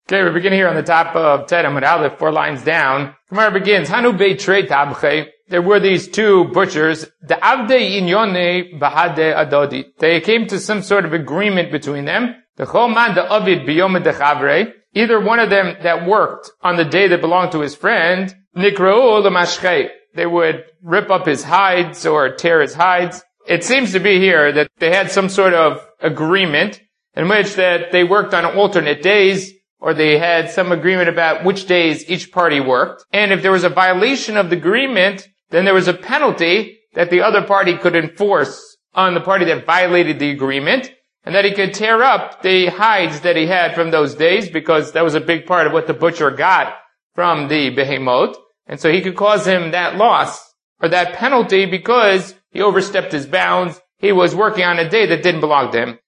Okay, we begin here on the top of Ted Amud Aleph, 4 lines down. Gemara begins, Hanu Beitrei Tabche. There were these two butchers. The Avdei Inyone Bahade Adodi. They came to some sort of agreement between them. The Choman the Avid Biyom Dechavre. Either one of them that worked on the day that belonged to his friend, Nikra'u Lamashchei. They would rip up his hides or tear his hides. It seems to be here that they had some sort of agreement in which that they worked on alternate days, or they had some agreement about which days each party worked. And if there was a violation of the agreement, then there was a penalty that the other party could enforce on the party that violated the agreement, and that he could tear up the hides that he had from those days, because that was a big part of what the butcher got from the behemoth. And so he could cause him that loss, or that penalty, because he overstepped his bounds. He was working on a day that didn't belong to him.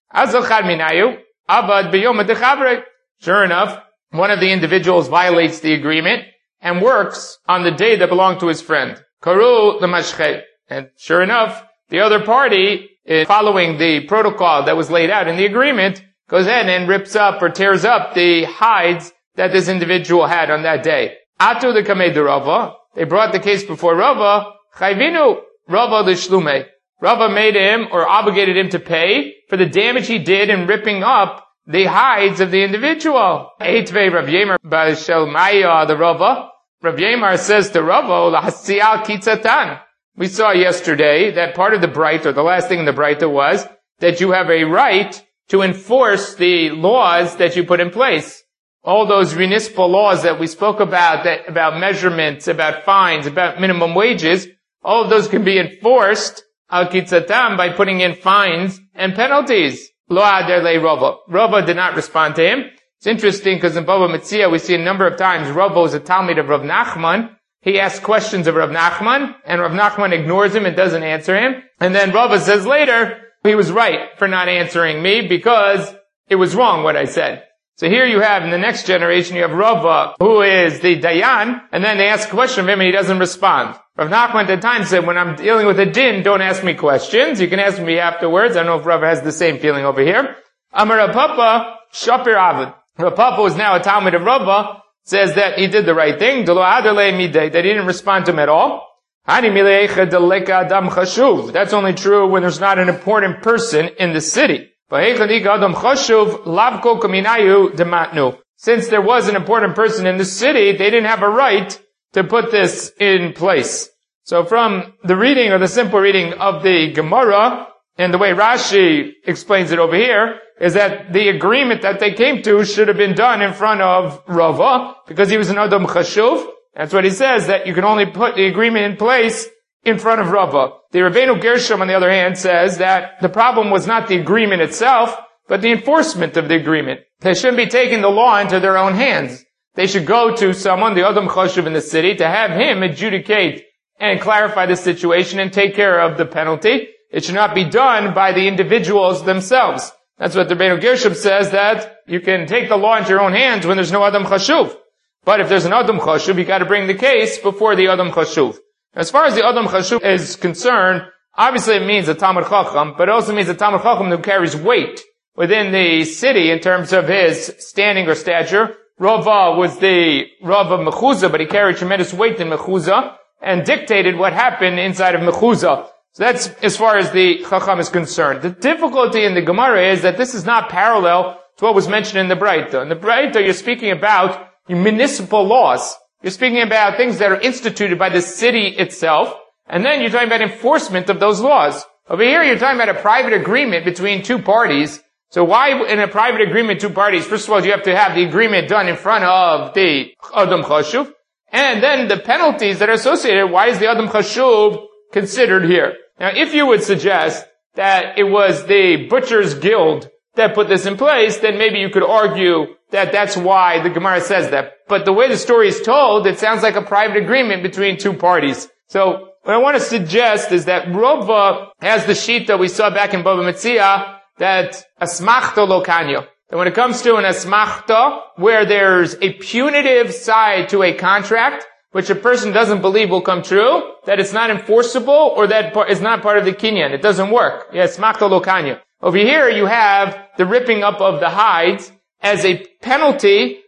Sure enough, one of the individuals violates the agreement and works on the day that belonged to his friend. Karu l'mashchei. And sure enough, the other party, following the protocol that was laid out in the agreement, goes ahead and rips up or tears up the hides that this individual had on that day. Atu the kamei de Rava. They brought the case before Rava. Chayvinu Rava l'shlume. Rava made him or obligated him to pay for the damage he did in ripping up the hides of the individual. Eitvei Rav Yemar Ba'Shel Maya the Rava. Rav Yemar says to Rava, L'hasial kitzatan. We saw yesterday that part of the Braita, the last thing in the Braita was that you have a right to enforce the laws that you put in place. All those municipal laws that we spoke about, about measurements, about fines, about minimum wages, all of those can be enforced al kitzatan by putting in fines and penalties. Lo ader le Rava. Rava did not respond to him. It's interesting because in Bava Metzia we see a number of times Rava was a Talmid of Rav Nachman. He asks questions of Rav Nachman, and Rav Nachman ignores him and doesn't answer him. And then Rava says later, he was right for not answering me because it was wrong what I said. So here you have, in the next generation, you have Rava, who is the Dayan, and then they ask a question of him and he doesn't respond. Rav Nachman at the time said, when I'm dealing with a din, don't ask me questions. You can ask me afterwards. I don't know if Rava has the same feeling over here. Amar Rav Papa, Shapir Avad. Rav Papa was now a Talmid of Rava, says that he did the right thing, that he didn't respond to him at all. That's only true when there's not an important person in the city. Since there was an important person in the city, they didn't have a right to put this in place. So from the reading, or the simple reading of the Gemara, and the way Rashi explains it over here, is that the agreement that they came to should have been done in front of Rava, because he was an Adam Chashuv. That's what he says, that you can only put the agreement in place in front of Rava. The Rabbeinu Gershom, on the other hand, says that the problem was not the agreement itself, but the enforcement of the agreement. They shouldn't be taking the law into their own hands. They should go to someone, the Adam Chashuv in the city, to have him adjudicate and clarify the situation and take care of the penalty. It should not be done by the individuals themselves. That's what the Rabbeinu Gershom says, that you can take the law into your own hands when there's no Adam Chashuv. But if there's an Adam Chashuv, you got to bring the case before the Adam Chashuv. As far as the Adam Chashuv is concerned, obviously it means a Talmid Chacham, but it also means a Talmid Chacham who carries weight within the city in terms of his standing or stature. Rava was the Rav of Mechuzah, but he carried tremendous weight in Mechuzah and dictated what happened inside of Mechuzah. So that's as far as the Chacham is concerned. The difficulty in the Gemara is that this is not parallel to what was mentioned in the Braita. In the Braita, you're speaking about municipal laws. You're speaking about things that are instituted by the city itself, and then you're talking about enforcement of those laws. Over here, you're talking about a private agreement between two parties. So why in a private agreement, two parties? First of all, you have to have the agreement done in front of the Adam Chashuv, and then the penalties that are associated. Why is the Adam Chashuv considered here? Now, if you would suggest that it was the Butchers Guild that put this in place, then maybe you could argue that that's why the Gemara says that. But the way the story is told, it sounds like a private agreement between two parties. So what I want to suggest is that Rava has the shita we saw back in Bava Metzia, that asmachta lo kanyo. That when it comes to an asmachta, where there's a punitive side to a contract, which a person doesn't believe will come true, that it's not enforceable, or that is not part of the kinyan. It doesn't work. Yes, asmachta lo kanyo. Over here you have the ripping up of the hides as a penalty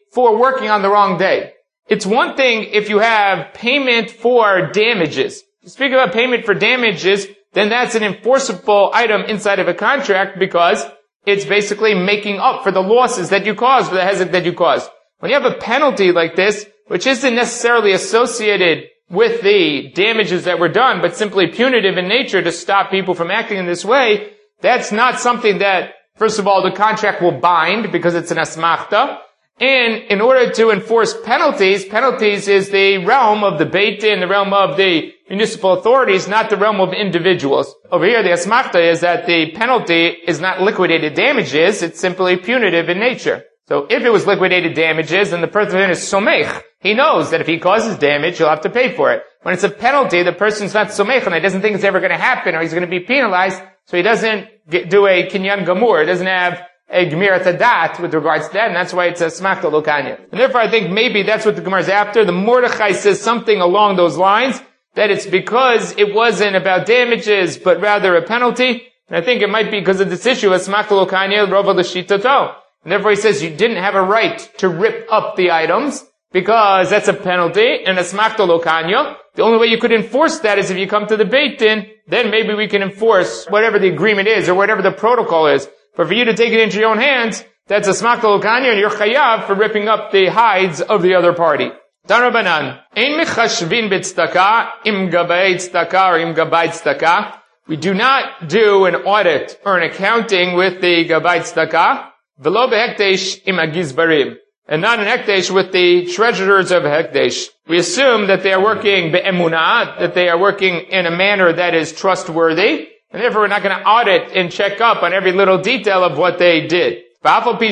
for working on the wrong day. It's one thing if you have payment for damages. Speaking about payment for damages, then that's an enforceable item inside of a contract because it's basically making up for the losses that you caused, for the hezek that you caused. When you have a penalty like this, which isn't necessarily associated with the damages that were done, but simply punitive in nature to stop people from acting in this way, that's not something that, first of all, the contract will bind because it's an asmachta. And in order to enforce penalties is the realm of the Beit Din, the realm of the municipal authorities, not the realm of individuals. Over here, the asmachta is that the penalty is not liquidated damages, it's simply punitive in nature. So if it was liquidated damages, then the person is somech. He knows that if he causes damage, he'll have to pay for it. When it's a penalty, the person's not somech, and he doesn't think it's ever going to happen, or he's going to be penalized, so he doesn't do a kinyan gamur. He doesn't have a gemirat hadat with regards to that, and that's why it's a smachta lokanya. And therefore, I think maybe that's what the Gemara is after. The Mordechai says something along those lines, that it's because it wasn't about damages, but rather a penalty. And I think it might be because of this issue, a smachta lokanya, rova l'shitato. And therefore he says you didn't have a right to rip up the items, because that's a penalty, and a smachta lokanya. The only way you could enforce that is if you come to the Beit Din, then maybe we can enforce whatever the agreement is, or whatever the protocol is. But for you to take it into your own hands, that's a smachta lokanya, and you're chayav for ripping up the hides of the other party. Tarabanan, ein mechashvin b'tzedakah, im gabay tzedakah, or im gabay tzedakah. We do not do an audit or an accounting with the gabay tzedakah, v'lo behekdesh im agizbarim, and not an hekdesh with the treasurers of hekdesh. We assume that they are working be'emunah, that they are working in a manner that is trustworthy, and therefore we're not going to audit and check up on every little detail of what they did. Even though we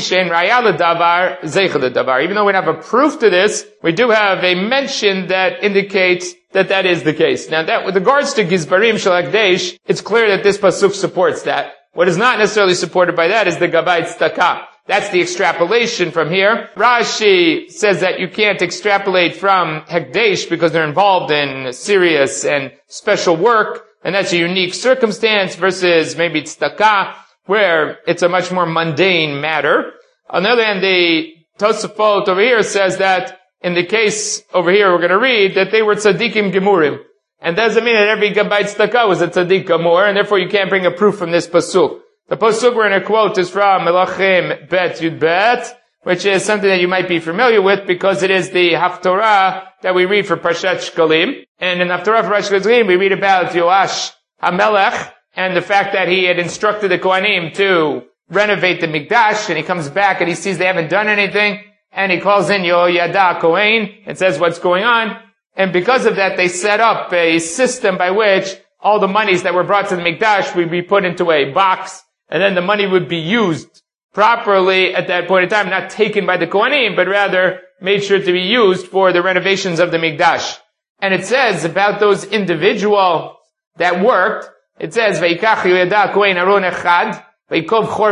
don't have a proof to this, we do have a mention that indicates that that is the case. Now that with regards to Gizbarim Shel Hekdesh, it's clear that this pasuk supports that. What is not necessarily supported by that is the Gabay Tzedakah. That's the extrapolation from here. Rashi says that you can't extrapolate from Hekdesh because they're involved in serious and special work, and that's a unique circumstance versus maybe Tzedakah, where it's a much more mundane matter. On the other hand, the Tosafot over here says that in the case over here we're going to read that they were tzaddikim gemurim. And doesn't mean that every gabay tzedakah was a tzaddik gemur, and therefore you can't bring a proof from this pasuk. The pasuk we're going to quote is from Melachim Bet Yud Bet, which is something that you might be familiar with because it is the Haftorah that we read for Parshat Shkalim. And in Haftorah for Parshat Shkalim we read about Yoash HaMelech, and the fact that he had instructed the Kohanim to renovate the Mikdash, and he comes back and he sees they haven't done anything, and he calls in Yoyada Kohen and says what's going on. And because of that, they set up a system by which all the monies that were brought to the Mikdash would be put into a box, and then the money would be used properly at that point in time, not taken by the Kohanim, but rather made sure to be used for the renovations of the Mikdash. And it says about those individuals that worked, it says, Veikach Yoyada Kohen Aron Echad, Veikov Chor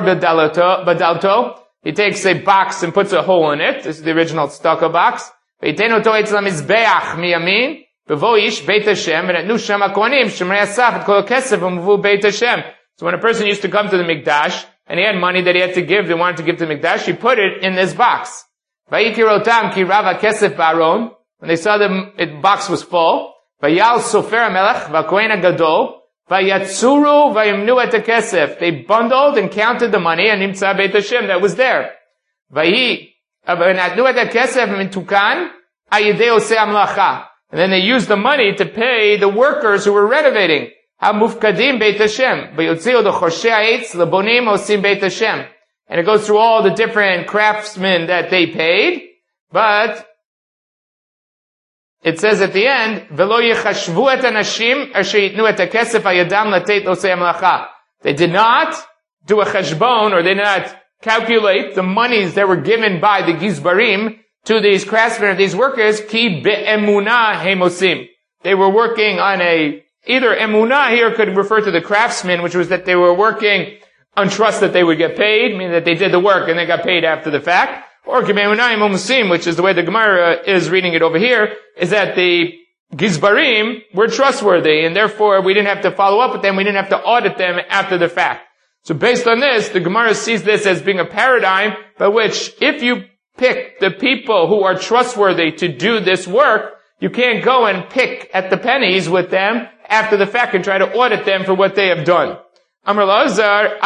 Badalto. He takes a box and puts a hole in it. This is the original tzedakah box. Veiteno to etz lamizbeach miyamin, bevo ish Beit Hashem, and etnu sham hakohanim shemrei asaf et kol kesef u'mvu Beit Hashem. So when a person used to come to the Mikdash, and he had money that he had to give, they wanted to give to the Mikdash, he put it in this box. Vayikirotam ki rava kesef baron. When they saw the box was full, Vayal sofer hamelech v'kohen hagadol, Vayatsuru vayimnu et hakesef. They bundled and counted the money and nimtza Beit Hashem that was there. Vayi v'natnu et hakesef mintukan ayidei osei hamlacha. And then they used the money to pay the workers who were renovating. Hamufkadim Beit Hashem. Vayotziu l'choshei ha'etz l'bonim osim Beit Hashem. And it goes through all the different craftsmen that they paid, but it says at the end, "Velo yechashvu et anashim asher yitnu et hakesef hayadam latet osei hamlacha." They did not do a cheshbon, or they did not calculate the monies that were given by the gizbarim to these craftsmen or these workers. Ki be'emunah hemosim. They were working on either emunah here could refer to the craftsmen, which was that they were working on trust that they would get paid, meaning that they did the work and they got paid after the fact. Or Gemeunayim Umusim, which is the way the Gemara is reading it over here, is that the Gizbarim were trustworthy, and therefore we didn't have to follow up with them, we didn't have to audit them after the fact. So based on this, the Gemara sees this as being a paradigm by which if you pick the people who are trustworthy to do this work. You can't go and pick at the pennies with them after the fact and try to audit them for what they have done. Amar Lazar,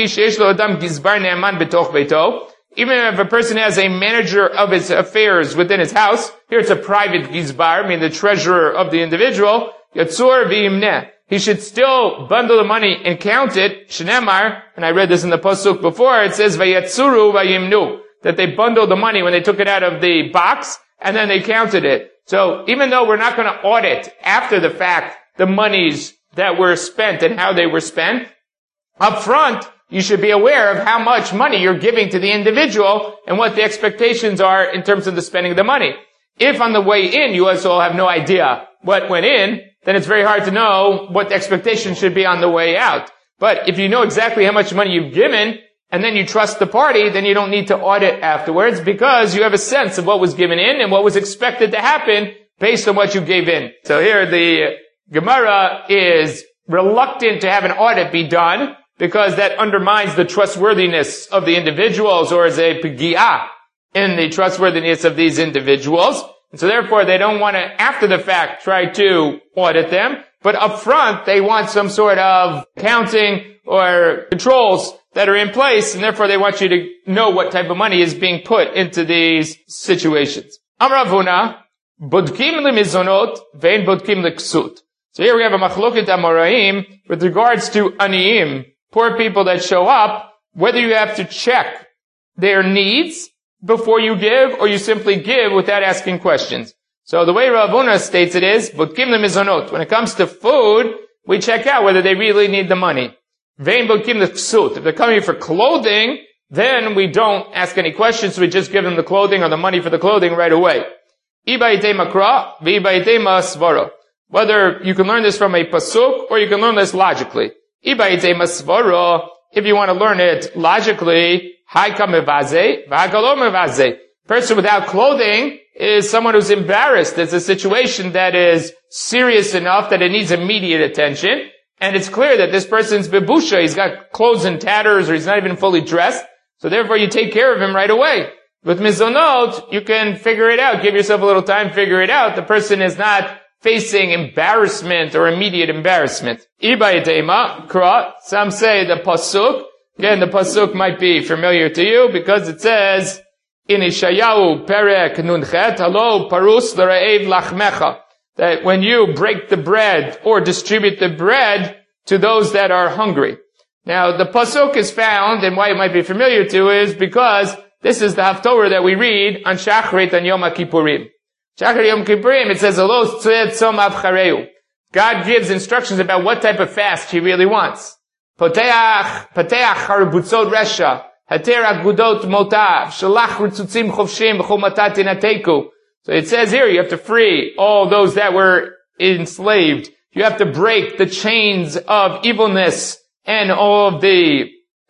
even if a person has a manager of his affairs within his house, here it's a private gizbar, meaning the treasurer of the individual, yatzur v'yimneh. He should still bundle the money and count it. Shnemar, and I read this in the pasuk before, it says vayatzuru vayimnu, that they bundled the money when they took it out of the box, and then they counted it. So even though we're not going to audit after the fact the monies that were spent and how they were spent, up front, you should be aware of how much money you're giving to the individual and what the expectations are in terms of the spending of the money. If on the way in you also have no idea what went in, then it's very hard to know what the expectation should be on the way out. But if you know exactly how much money you've given, and then you trust the party, then you don't need to audit afterwards because you have a sense of what was given in and what was expected to happen based on what you gave in. So here the Gemara is reluctant to have an audit be done because that undermines the trustworthiness of the individuals, or is a pigiyah in the trustworthiness of these individuals. And so therefore they don't want to, after the fact, try to audit them, but up front they want some sort of counting or controls that are in place, and therefore they want you to know what type of money is being put into these situations. Amar Avuna, bodkim lemizonot vein bodkim leksut. So here we have a machloket amoraim with regards to aniyim, poor people that show up, whether you have to check their needs before you give, or you simply give without asking questions. So the way Rav Huna states it is, bodkim lemizonot. When it comes to food, we check out whether they really need the money. Vein bodkim leksut. If they're coming for clothing, then we don't ask any questions, we just give them the clothing or the money for the clothing right away. Ibayite makra, v'ibayite masvara. Whether you can learn this from a pasuk, or you can learn this logically. Ibayite masvara, if you want to learn it logically, haika mevaze, v'hakalo mevaze. Person without clothing is someone who's embarrassed. It's a situation that is serious enough that it needs immediate attention. And it's clear that this person's bebusha, he's got clothes in tatters, or he's not even fully dressed. So therefore you take care of him right away. With mizonot, you can figure it out. Give yourself a little time, figure it out. The person is not facing embarrassment or immediate embarrassment. Ibayatema, kra, some say the pasuk. Again, the pasuk might be familiar to you because it says, in Ishayahu perek nunchet, halo parus l'ra'ev lachmecha. That when you break the bread or distribute the bread to those that are hungry. Now, the pasuk is found, and why it might be familiar to is because this is the Haftorah that we read on Shachrit and Yom Kippurim. Shachrit Yom Kippurim, it says, Alos tzed tzom avchareu. God gives instructions about what type of fast He really wants. Poteach harbutzot resha, hater agudot motav, shalach ritzutzim chovshim v'chol matat tinateku. So it says here, you have to free all those that were enslaved. You have to break the chains of evilness and all of the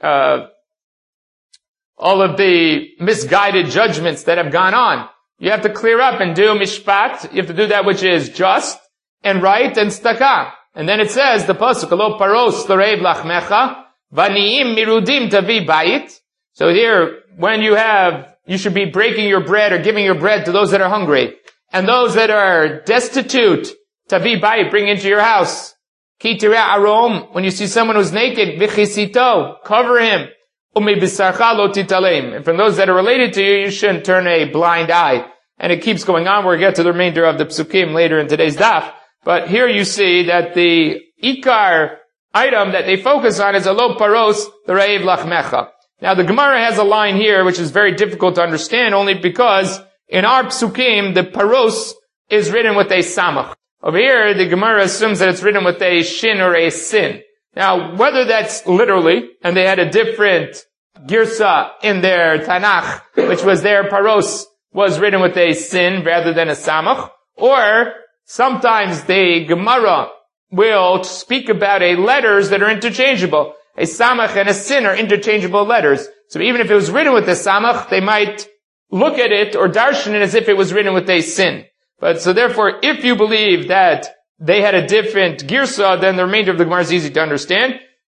misguided judgments that have gone on. You have to clear up and do mishpat. You have to do that which is just and right and staka. And then it says, the pasuk, Alo paros l'reiv lachmecha, v'aniim mirudim tavi bayit. So here, when you should be breaking your bread or giving your bread to those that are hungry. And those that are destitute, tavi bayit, bring into your house. Ki tireh arom, when you see someone who's naked, v'chisito, cover him. Umi b'sarcha lo titalem. And from those that are related to you, you shouldn't turn a blind eye. And it keeps going on. We'll get to the remainder of the psukim later in today's daf. But here you see that the ikar item that they focus on is alo paros l'reiv lachmecha. Now the Gemara has a line here which is very difficult to understand only because in our psukim the paros is written with a samach. Over here the Gemara assumes that it's written with a shin or a sin. Now whether that's literally, and they had a different girsa in their Tanakh, which was their paros was written with a sin rather than a samach, or sometimes the Gemara will speak about letters that are interchangeable. A samach and a sin are interchangeable letters. So even if it was written with a samach, they might look at it or darshan it as if it was written with a sin. But so therefore, if you believe that they had a different girsa, then the remainder of the Gemara is easy to understand.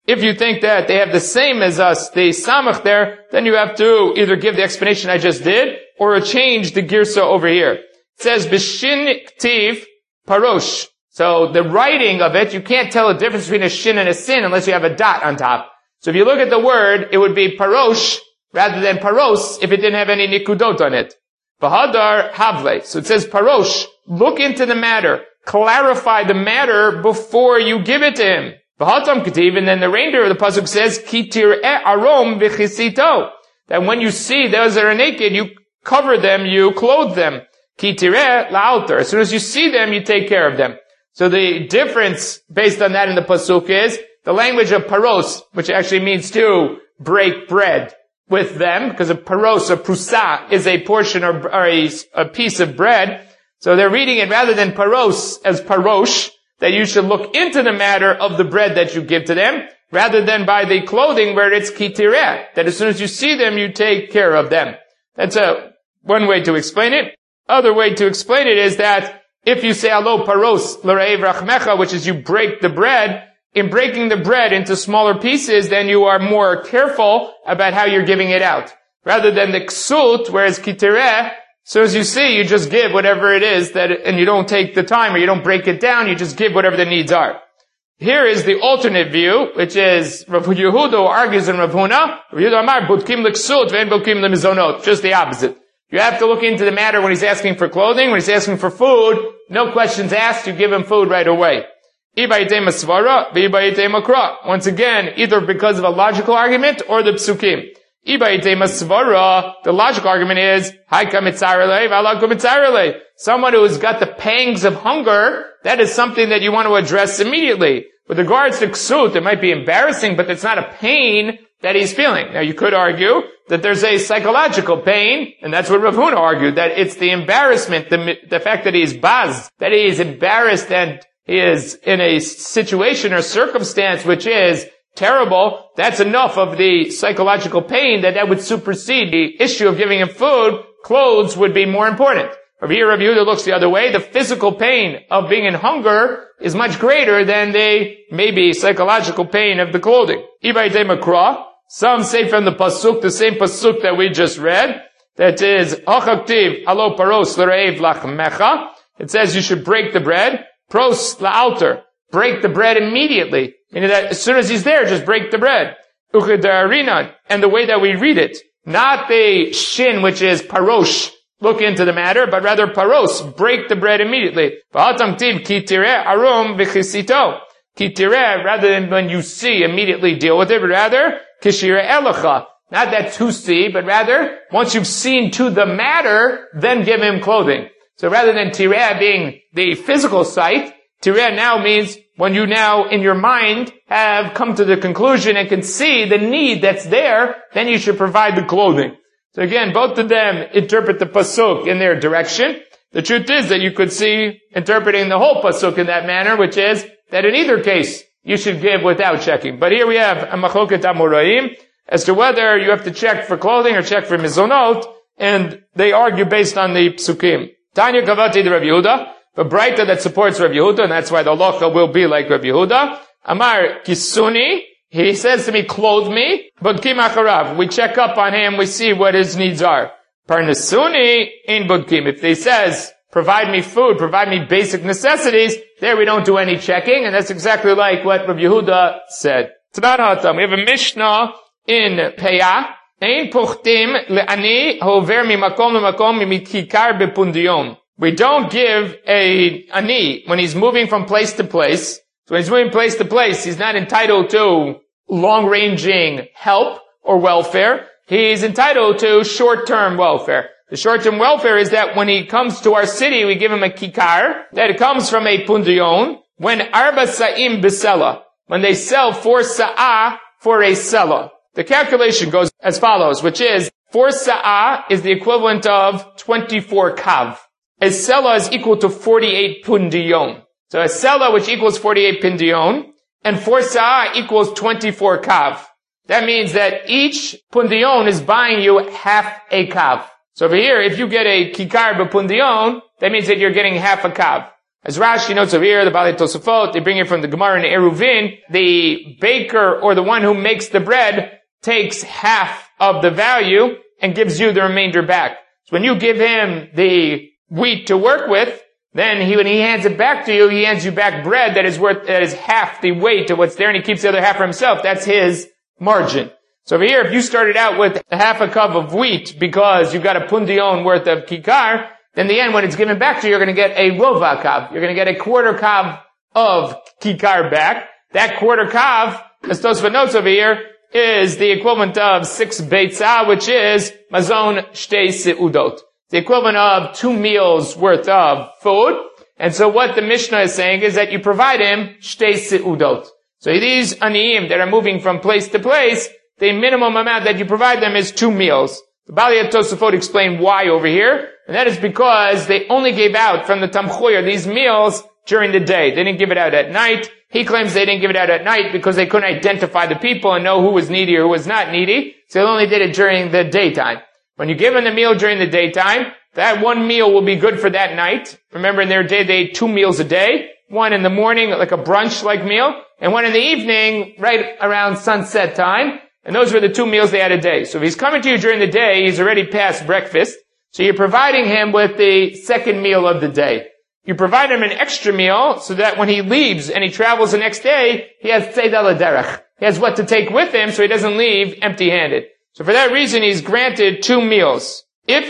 If you think that they have the same as us, the samach there, then you have to either give the explanation I just did, or change the girsa over here. It says, B'shin ktiv parosh. So the writing of it, you can't tell the difference between a shin and a sin unless you have a dot on top. So if you look at the word, it would be parosh rather than paros if it didn't have any nikudot on it. Bahadar havle. So it says parosh. Look into the matter. Clarify the matter before you give it to him. Vahatam kativ, and then the remainder of the pasuk says, Ki tir'e arom v'chisito. That when you see those that are naked, you cover them, you clothe them. Ki tir'e la'alter. As soon as you see them, you take care of them. So the difference based on that in the pasuk is the language of paros, which actually means to break bread with them, because a paros, a prusa, is a portion or a piece of bread. So they're reading it rather than paros as parosh, that you should look into the matter of the bread that you give to them, rather than by the clothing where it's kitireh, that as soon as you see them, you take care of them. That's one way to explain it. Other way to explain it is that if you say alo paros l'reiv rachmecha, which is you break the bread, in breaking the bread into smaller pieces, then you are more careful about how you're giving it out. Rather than the ksut, whereas kitireh, so as you see, you just give whatever it is and you don't take the time or you don't break it down, you just give whatever the needs are. Here is the alternate view, which is Rav Yehuda argues in Rav Huna. Rav Yehuda Amar, Budkim l'ksut ve'en budkim l'mizonot. Just the opposite. You have to look into the matter when he's asking for clothing, when he's asking for food, no questions asked, you give him food right away. Once again, either because of a logical argument or the psukim. The logical argument is, someone who's got the pangs of hunger, that is something that you want to address immediately. With regards to ksut, it might be embarrassing, but it's not a pain that he's feeling. Now you could argue that there's a psychological pain, and that's what Rav Huna argued, that it's the embarrassment, the fact that he's baz, that he is embarrassed and he is in a situation or circumstance which is terrible, that's enough of the psychological pain that would supersede the issue of giving him food. Clothes would be more important. Over here, Rav Yehuda looks the other way. The physical pain of being in hunger is much greater than the maybe psychological pain of the clothing. Some say from the pasuk, the same pasuk that we just read, that is, alo paros l'reiv lachmecha. It says you should break the bread. Pros la'alter. Break the bread immediately. Meaning that as soon as he's there, just break the bread. Uchedarina. And the way that we read it, not the shin, which is parosh, look into the matter, but rather paros, break the bread immediately. V'hatam tiv ki tireh arum v'chisito. Ki tireh, rather than when you see, immediately deal with it, but rather, kishireh elacha. Not that to see, but rather, once you've seen to the matter, then give him clothing. So rather than tireh being the physical sight, tireh now means when you now in your mind have come to the conclusion and can see the need that's there, then you should provide the clothing. So again, both of them interpret the pasuk in their direction. The truth is that you could see interpreting the whole pasuk in that manner, which is that in either case you should give without checking. But here we have a machoket amoraim as to whether you have to check for clothing or check for mizonot, and they argue based on the psukim. Tanya Kavati the Rav Yehuda, the Braita that supports Rav Yehuda, and that's why the halacha will be like Rav Yehuda. Amar Kisuni, he says to me, clothe me, Budkim acharav. We check up on him, we see what his needs are. Parnasuni in Budkim. If he says, provide me food, provide me basic necessities, there we don't do any checking, and that's exactly like what Rav Yehuda said. Tzad, we have a Mishnah in Peah. Ein puchtim le'ani hover mimakom lemakom mimikikar bepundion. We don't give a ani when he's moving from place to place. So when he's moving place to place, he's not entitled to long-ranging help or welfare. He's entitled to short-term welfare. The short-term welfare is that when he comes to our city, we give him a kikar, that it comes from a pundion, when arba sa'im besela, when they sell 4 sa'ah for a sela. The calculation goes as follows, which is 4 sa'ah is the equivalent of 24 kav. A sela is equal to 48 pundion. So a sela which equals 48 pundion, and 4 sa'ah equals 24 kav. That means that each pundion is buying you half a kav. So over here, if you get a kikar b'pundion, that means that you're getting half a kav. As Rashi notes over here, the Balei Tosafot, they bring it from the Gemara in Eruvin, the baker or the one who makes the bread takes half of the value and gives you the remainder back. So when you give him the wheat to work with, then when he hands it back to you, he hands you back bread that is half the weight of what's there, and he keeps the other half for himself. That's his margin. So over here, if you started out with half a cup of wheat because you've got a pundion worth of kikar, then in the end, when it's given back to you, you're going to get a rova kav. You're going to get a quarter kav of kikar back. That quarter kav, as Tosfot notes over here, is the equivalent of 6 beitzah, which is mazon shtei seudot. The equivalent of 2 meals worth of food. And so what the Mishnah is saying is that you provide him shtei seudot. So these aniyim that are moving from place to place, the minimum amount that you provide them is 2 meals. The Balei Tosafot explained why over here, and that is because they only gave out from the Tamchoyer these meals during the day. They didn't give it out at night. He claims they didn't give it out at night because they couldn't identify the people and know who was needy or who was not needy, so they only did it during the daytime. When you give them the meal during the daytime, that one meal will be good for that night. Remember, in their day, they ate 2 meals a day. One in the morning, like a brunch-like meal, and one in the evening, right around sunset time. And those were the 2 meals they had a day. So if he's coming to you during the day, he's already past breakfast. So you're providing him with the second meal of the day. You provide him an extra meal so that when he leaves and he travels the next day, he has tzeidah l'derech. He has what to take with him so he doesn't leave empty-handed. So for that reason, he's granted 2 meals. If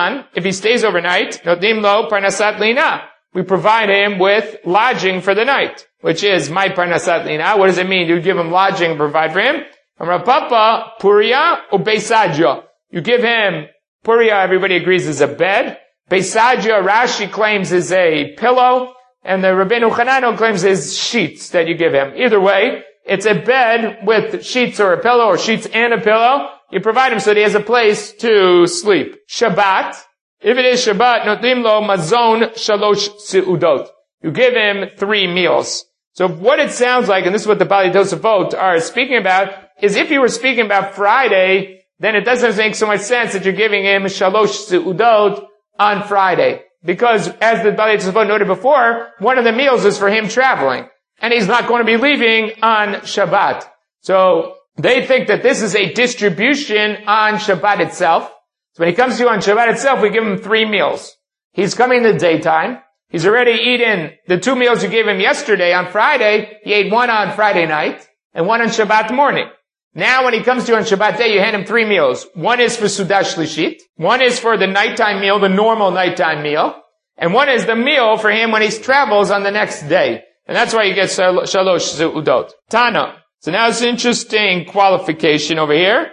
he stays overnight, nodim lo parnasat lina. We provide him with lodging for the night, which is my parnasat lina. What does it mean? You give him lodging and provide for him. From Rav Papa, puria or beisadja. You give him, puria, everybody agrees, is a bed. Beisadja, Rashi claims, is a pillow. And the Rabbeinu Chananel claims is sheets that you give him. Either way, it's a bed with sheets or a pillow, or sheets and a pillow. You provide him so that he has a place to sleep. Shabbat. If it is Shabbat, notim lo mazon shalosh seudot. You give him 3 meals. So what it sounds like, and this is what the Balei Tosafot are speaking about, is if you were speaking about Friday, then it doesn't make so much sense that you're giving him shalosh seudot on Friday. Because, as the Balei Tosafot noted before, one of the meals is for him traveling. And he's not going to be leaving on Shabbat. So, they think that this is a distribution on Shabbat itself. So when he comes to you on Shabbat itself, we give him 3 meals. He's coming in the daytime. He's already eaten the 2 meals you gave him yesterday on Friday. He ate 1 on Friday night and 1 on Shabbat morning. Now when he comes to you on Shabbat day, you hand him 3 meals. 1 is for Sudah Shlishit. 1 is for the nighttime meal, the normal nighttime meal. And 1 is the meal for him when he travels on the next day. And that's why you get Shalosh Seudot. Tana. So now it's an interesting qualification over here.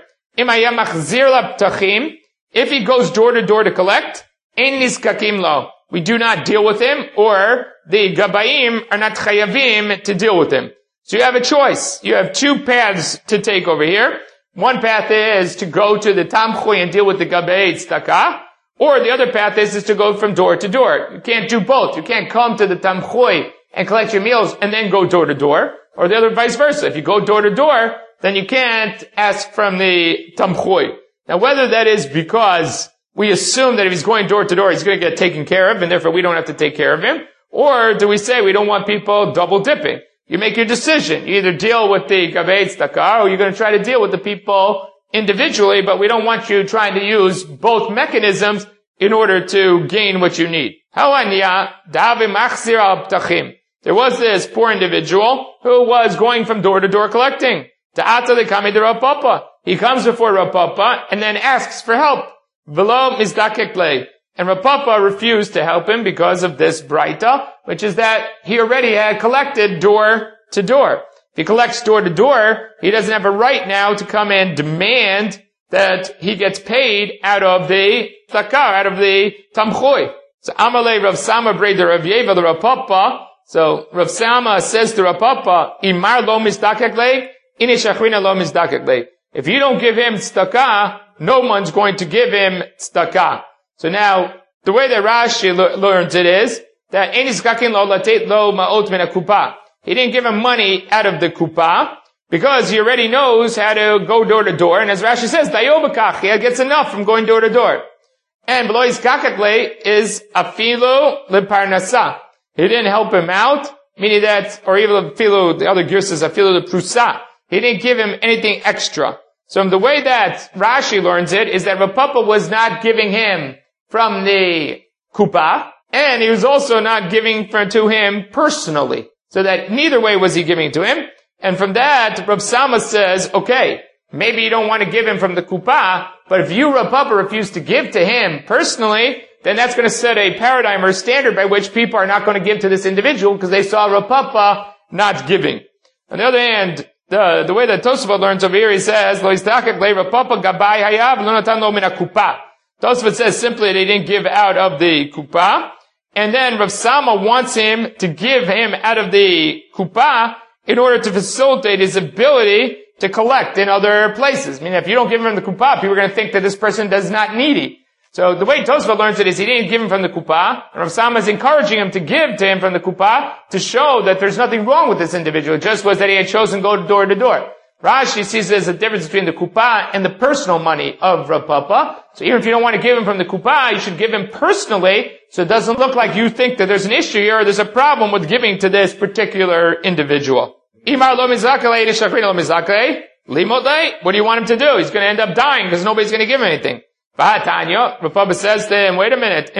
If he goes door to door to collect, ein niskakim lo. We do not deal with him, or the gabayim are not chayavim to deal with him. So you have a choice. You have 2 paths to take over here. One path is to go to the tamchui and deal with the gabay tzedakah, or the other path is to go from door to door. You can't do both. You can't come to the tamchui and collect your meals and then go door to door, or the other vice versa. If you go door to door, then you can't ask from the tamchui. Now whether that is because we assume that if he's going door to door, he's going to get taken care of, and therefore we don't have to take care of him, or do we say we don't want people double dipping? You make your decision. You either deal with the gabei tzedakah, or you're going to try to deal with the people individually, but we don't want you trying to use both mechanisms in order to gain what you need. There was this poor individual who was going from door to door collecting. He comes before Rav Papa and then asks for help. V'lo mizdakek lei. And Rav Papa refused to help him because of this braita, which is that he already had collected door to door. If he collects door to door, he doesn't have a right now to come and demand that he gets paid out of the tzedakah, out of the tamchui. So Amalei Rav Sama Breder Rav Yeva the Rav Papa. So Rav Sama says to Rav Papa, Imar lo mizdakek lei, ini shachrina lo mizdakek lei. If you don't give him tzedakah, no one's going to give him tzedakah. So now, the way that Rashi learns it is that ein nizkakin lo latet lo ma'ot min kupa. He didn't give him money out of the kupa because he already knows how to go door to door. And as Rashi says, dayo b'kach, he gets enough from going door to door. And below his kakakle is afilu leparnasa. He didn't help him out, meaning that, or even the other gears says, afilu the prusa. He didn't give him anything extra. So the way that Rashi learns it is that Rav Papa was not giving him from the kupa, and he was also not giving to him personally. So that neither way was he giving to him. And from that, Rav Sama says, okay, maybe you don't want to give him from the kupa, but if you, Rav Papa, refuse to give to him personally, then that's going to set a paradigm or a standard by which people are not going to give to this individual because they saw Rav Papa not giving. On the other hand, the way that Tosafot learns over here, he says, Lo istakak le Rav Papa gabai hayav lo natan lo min ha-kupa. Tosafot says simply they didn't give out of the kupa, and then Rav Sama wants him to give him out of the kupa in order to facilitate his ability to collect in other places. I mean, if you don't give him the kupa, people are going to think that this person does not needy. So the way Tosfot learns it is he didn't give him from the kupa, and Rav Sama is encouraging him to give to him from the kupa to show that there's nothing wrong with this individual. It just was that he had chosen to go door to door. Rashi sees there's a difference between the kupa and the personal money of Rav Papa. So even if you don't want to give him from the kupa, you should give him personally, so it doesn't look like you think that there's an issue here or there's a problem with giving to this particular individual. Imar lo mizakeh lo mizakeh limodeh. What do you want him to do? He's going to end up dying because nobody's going to give him anything. Rav Papa says to him, wait a minute,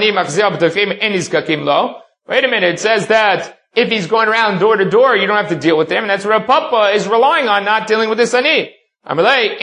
it says that if he's going around door to door, you don't have to deal with him, and that's what Rav Papa is relying on, not dealing with this ani. You're right.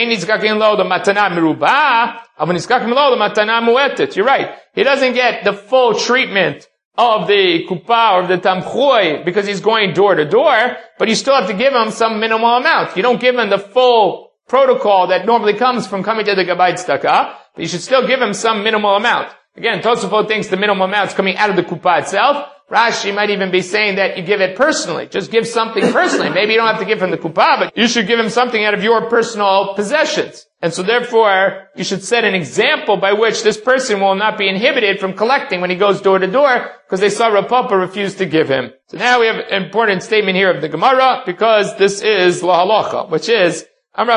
He doesn't get the full treatment of the kupa or the tamchui because he's going door to door, but you still have to give him some minimal amount. You don't give him the full protocol that normally comes from coming to the Gabbai Tzedakah, but you should still give him some minimal amount. Again, Tosafot thinks the minimal amount is coming out of the kupa itself. Rashi might even be saying that you give it personally. Just give something personally. Maybe you don't have to give from the kupa, but you should give him something out of your personal possessions. And so therefore, you should set an example by which this person will not be inhibited from collecting when he goes door to door, because they saw Rav Papa refuse to give him. So now we have an important statement here of the Gemara, because this is la halacha, which is,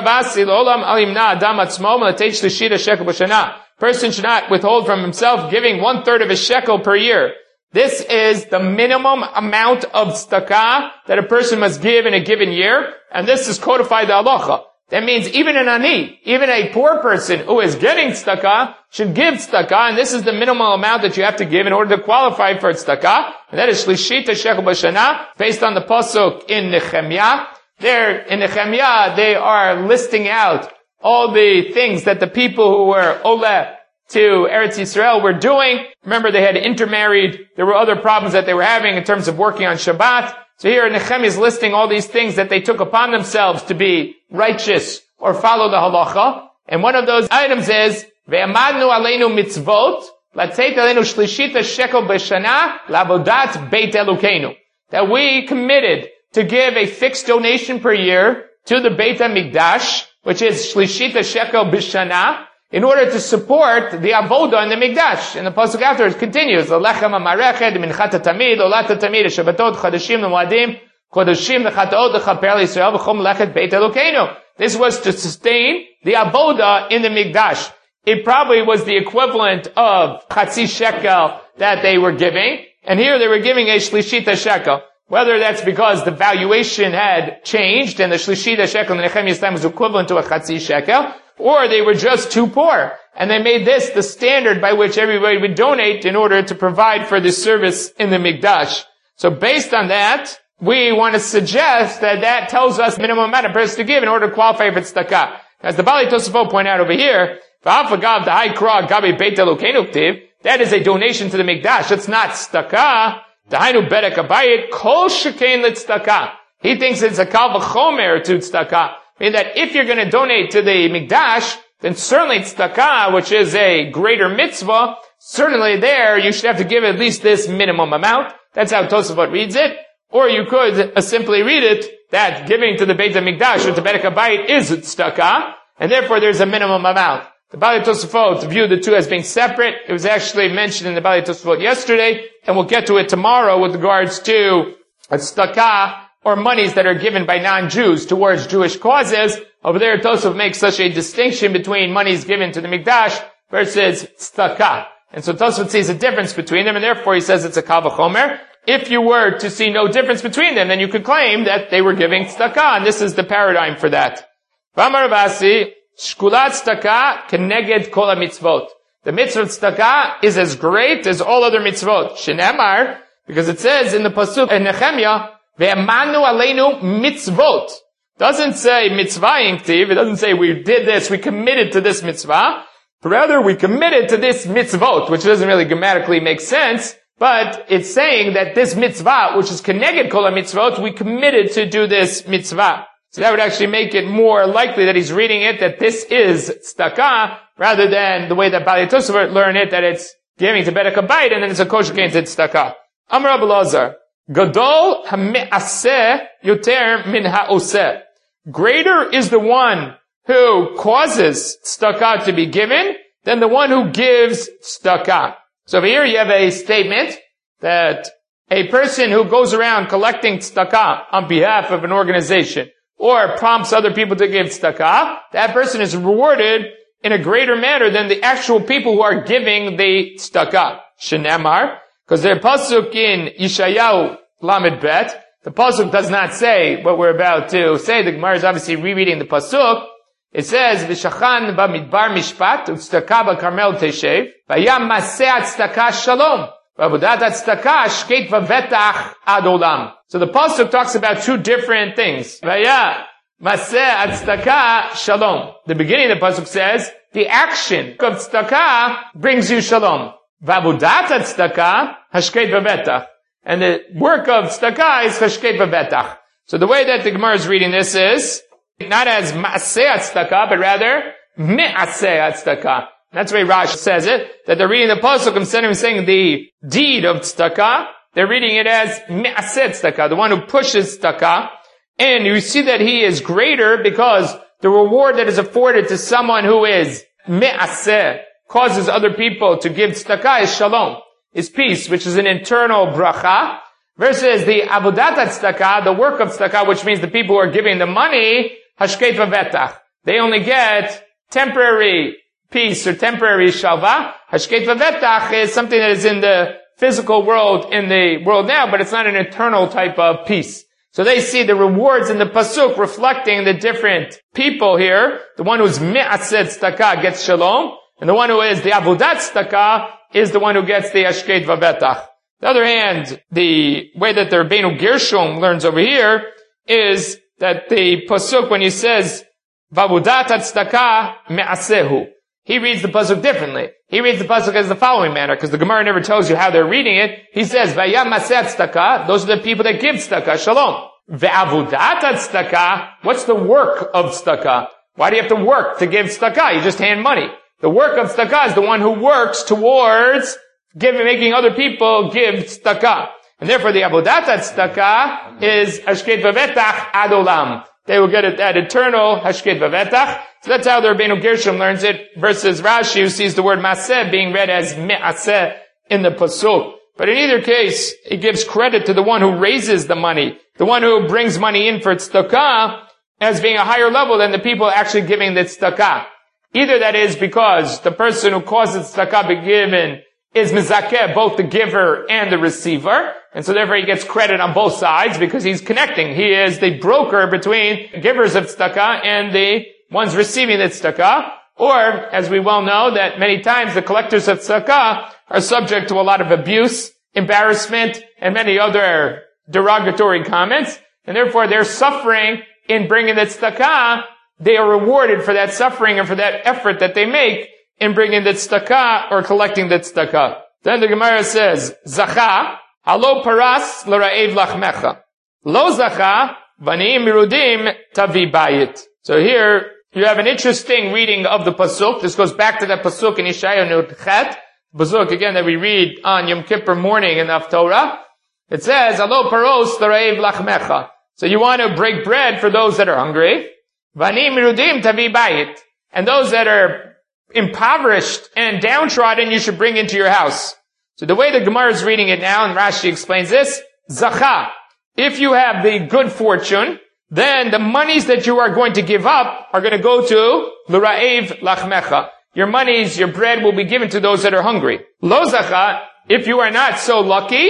person should not withhold from himself giving 1/3 of a shekel per year. This is the minimum amount of tzedakah that a person must give in a given year, and this is codified the halacha. That means even an ani, even a poor person who is getting tzedakah should give tzedakah, and this is the minimal amount that you have to give in order to qualify for tzedakah, and that is shlishita shekel b'shana, based on the pasuk in Nehemiah. There, in Nehemiah, they are listing out all the things that the people who were oleh to Eretz Yisrael were doing. Remember, they had intermarried. There were other problems that they were having in terms of working on Shabbat. So here Nehemiah is listing all these things that they took upon themselves to be righteous or follow the halacha. And one of those items is, Ve'amadnu aleinu mitzvot, latzeit aleinu shlishita shekel b'shana, lavodat beit Elokeinu. That we committed to give a fixed donation per year to the Beit HaMikdash, which is shlishita shekel b'shana, in order to support the avoda in the Mikdash. And the pasuk afterwards continues, Lechem ha'marechet, minchat ha'tamid, olat ha'tamid, ha'shabbatot, chadashim l'moadim, chodashim l'chataot, l'chaper l'Yisrael, v'chom lechet Beit Elokeinu. This was to sustain the avoda in the Mikdash. It probably was the equivalent of chatzi shekel that they were giving, and here they were giving a shlishita shekel. Whether that's because the valuation had changed and the shlishita shekel in Nehemiah's time was equivalent to a chatzi shekel, or they were just too poor, and they made this the standard by which everybody would donate in order to provide for the service in the Mikdash. So based on that, we want to suggest that that tells us minimum amount of person to give in order to qualify for tzedakah. As the Bali Tosafot point out over here, that is a donation to the Mikdash. It's not tzedakah. Dahainu bedek abayit kol shekain l'tzedakah. He thinks it's a kal v'chomer to tzedakah. Meaning that if you're going to donate to the Mikdash, then certainly tzedakah, which is a greater mitzvah, certainly there you should have to give at least this minimum amount. That's how Tosafot reads it. Or you could simply read it that giving to the Beit HaMikdash or to Bedek HaBayit is tzedakah, and therefore there's a minimum amount. The Bali Tosafot viewed the two as being separate. It was actually mentioned in the Bali Tosafot yesterday, and we'll get to it tomorrow with regards to tzedakah, or monies that are given by non-Jews towards Jewish causes. Over there, Tosafot makes such a distinction between monies given to the Mikdash versus tzedakah. And so Tosafot sees a difference between them, and therefore he says it's a kal v'chomer. if you were to see no difference between them, then you could claim that they were giving tzedakah, and this is the paradigm for that. V'amar Rav Asi, shkulat tzedakah keneged kol mitzvot. The mitzvah of tzedakah is as great as all other mitzvot. Shenemar, because it says in the pasuk in Nehemiah, ve'emanu aleinu mitzvot. Doesn't say mitzvah inktiv. It doesn't say we did this, we committed to this mitzvah. Rather, we committed to this mitzvot, which doesn't really grammatically make sense, but it's saying that this mitzvah, which is keneged kol mitzvot, we committed to do this mitzvah. So that would actually make it more likely that he's reading it, that this is tzedakah, rather than the way that Bali Tosafot learned it, that it's giving to Bedek Habayit, and then it's a kosher gain to tzedakah. Amar Rabbi Elazar, Gadol ha'me'aseh yoter min ha'oseh. Greater is the one who causes tzedakah to be given than the one who gives tzedakah. So over here you have a statement that a person who goes around collecting tzedakah on behalf of an organization or prompts other people to give tzedakah, that person is rewarded in a greater manner than the actual people who are giving the tzedakah. Shenemar, because the pasuk in Yeshayahu Lamed Bet, the pasuk does not say what we're about to say. The Gemara is obviously rereading the pasuk. It says, "V'shachan b'midbar mishpat u'tzedakah b'karmel teshev v'yam maseh tzedakah shalom v'avodat tzedakah shkeit v'vetach ad olam." So the pasuk talks about two different things. V'yam maseh tzedakah shalom. The beginning of the pasuk says the action of tzedakah brings you shalom. V'avodat tzedakah hashkeit v'vetach. And the work of tzedakah is hashkeit v'vetach. So the way that the Gemara is reading this is not as ma'aseh tzedakah, but rather me'aseh tzedakah. That's the way Rashi says it, that they're reading the pasuk instead of saying the deed of tzedakah, they're reading it as me'aseh tzedakah, the one who pushes tzedakah. And you see that he is greater because the reward that is afforded to someone who is me'aseh, causes other people to give tzedakah, is shalom, is peace, which is an internal bracha, versus the avodat tzedakah, the work of tzedakah, which means the people who are giving the money, hashkeit v'vetach. They only get temporary peace or temporary shalva. Hashkeit v'vetach is something that is in the physical world, in the world now, but it's not an eternal type of peace. So they see the rewards in the pasuk reflecting the different people here. The one who's me'aseh tzedakah gets shalom, and the one who is the avodat tzedakah is the one who gets the hashkeit v'vetach. On the other hand, the way that the Rabbeinu Gershom learns over here is that the pasuk, when he says, V'avodat tzedakah me'asehu, he reads the pasuk differently. He reads the pasuk as the following manner, because the Gemara never tells you how they're reading it. He says, V'yam maseh tzedakah, those are the people that give tzedakah, shalom. V'avodat tzedakah, what's the work of tzedakah? Why do you have to work to give tzedakah? You just hand money. The work of tzedakah is the one who works towards making other people give tzedakah. And therefore the avodat tzedakah is hashkeit v'vetach ad olam. They will get it that eternal hashkeit v'vetach. So that's how the Rabbeinu Gershom learns it, versus Rashi, who sees the word maseh being read as me'aseh in the pasuk. But in either case, it gives credit to the one who raises the money, the one who brings money in for tzedakah, as being a higher level than the people actually giving the tzedakah. Either that is because the person who causes tzedakah be given is mizakeh, both the giver and the receiver, and so therefore he gets credit on both sides because he's connecting. He is the broker between givers of tzedakah and the ones receiving the tzedakah. Or, as we well know, that many times the collectors of tzedakah are subject to a lot of abuse, embarrassment, and many other derogatory comments, and therefore they're suffering in bringing the tzedakah. They are rewarded for that suffering and for that effort that they make in bringing the tzedakah or collecting the tzedakah. Then the Gemara says, Zacha, halo paras l'ra'ev lachmecha. Lo zacha, v'aniim mirudim tavi bayit. So here, you have an interesting reading of the pasuk. This goes back to that pasuk in Yeshayahu Nut Chet. Pasuk, again, that we read on Yom Kippur morning in the Haftorah. It says, halo paros l'ra'ev lachmecha. So you want to break bread for those that are hungry. V'aniim mirudim tavi bayit. And those that are impoverished and downtrodden, you should bring into your house. So the way the Gemara is reading it now, and Rashi explains this, Zacha, if you have the good fortune, then the monies that you are going to give up are going to go to l'ra'ev lachmecha. Your monies, your bread will be given to those that are hungry. Lo zacha, if you are not so lucky,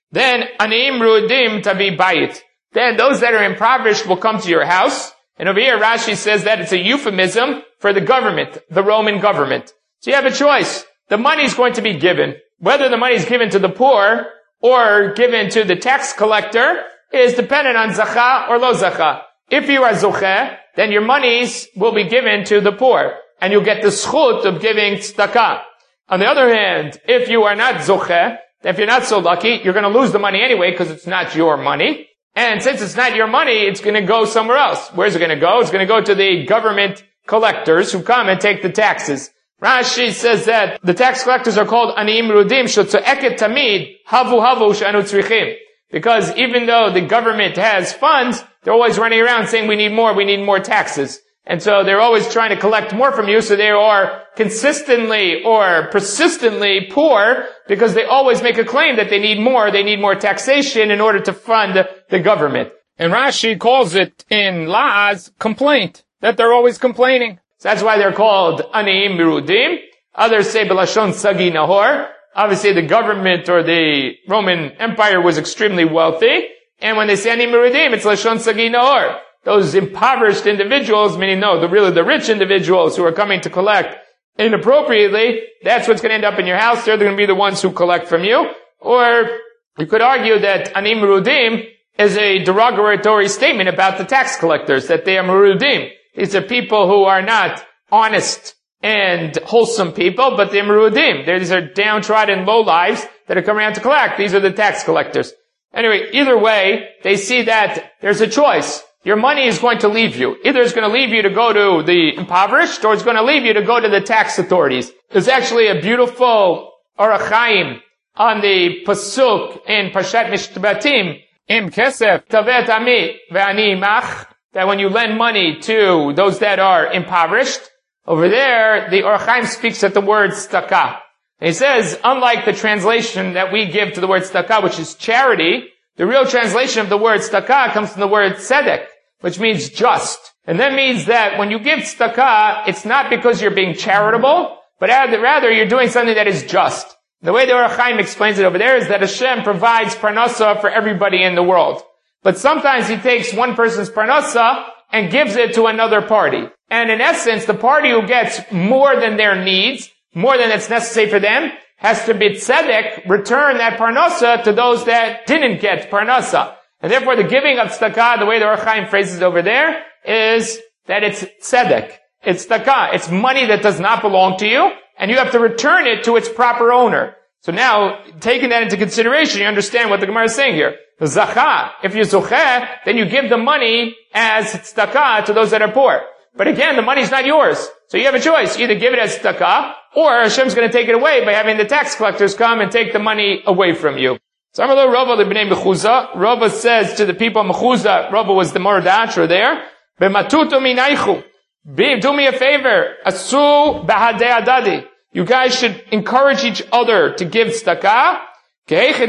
then anim rudim tavi bayit. Then those that are impoverished will come to your house. And over here, Rashi says that it's a euphemism for the government, the Roman government. So you have a choice. The money is going to be given. Whether the money is given to the poor or given to the tax collector is dependent on zakah or lo zakah. If you are zocheh, then your monies will be given to the poor, and you'll get the schut of giving tzedakah. On the other hand, if you are not zocheh, if you're not so lucky, you're going to lose the money anyway because it's not your money. And since it's not your money, it's going to go somewhere else. Where's it going to go? It's going to go to the government collectors who come and take the taxes. Rashi says that the tax collectors are called aniyim rudim shotzoeket tamid havu shanu tzrichim. Because even though the government has funds, they're always running around saying we need more taxes. And so they're always trying to collect more from you, so they are consistently or persistently poor because they always make a claim that they need more taxation in order to fund the government. And Rashi calls it in La'az complaint, that they're always complaining. So that's why they're called aniyim mirudim. Others say belashon sagi nahor. Obviously the government or the Roman Empire was extremely wealthy. And when they say aniyim mirudim, it's lashon sagi nahor. Those impoverished individuals, meaning the rich individuals who are coming to collect inappropriately, that's what's going to end up in your house. They're going to be the ones who collect from you. Or you could argue that aniyim mirudim is a derogatory statement about the tax collectors, that they are mirudim. These are people who are not honest and wholesome people, but they're merudim. These are downtrodden lowlives that are coming around to collect. These are the tax collectors. Anyway, either way, they see that there's a choice. Your money is going to leave you. Either it's going to leave you to go to the impoverished, or it's going to leave you to go to the tax authorities. There's actually a beautiful Orach Chaim on the pasuk in Parshat Mishpatim, Im kesef tavet ami ve'ani imach, that when you lend money to those that are impoverished, over there, the Orach Chaim speaks at the word tzedakah. And he says, unlike the translation that we give to the word tzedakah, which is charity, the real translation of the word tzedakah comes from the word tzedek, which means just. And that means that when you give tzedakah, it's not because you're being charitable, but rather you're doing something that is just. The way the Orach Chaim explains it over there is that Hashem provides parnasa for everybody in the world. But sometimes he takes one person's parnasa and gives it to another party. And in essence, the party who gets more than their needs, more than it's necessary for them, has to be tzedek, return that parnasa to those that didn't get parnasa. And therefore the giving of tzedakah, the way the Orach Chaim phrases it over there, is that it's tzedek. It's tzedakah. It's money that does not belong to you, and you have to return it to its proper owner. So now, taking that into consideration, you understand what the Gemara is saying here. The zakah, if you're zocheh, then you give the money as tzedakah to those that are poor. But again, the money's not yours. So you have a choice. Either give it as tzedakah, or Hashem's going to take it away by having the tax collectors come and take the money away from you. So Amar Rava l'bnei Mechuzah. Rava says to the people of Mechuzah, Rava was the Moradatra there, B'matuto minaychu. Do me a favor. Asu b'hadei adadi. You guys should encourage each other to give tzedakah. It's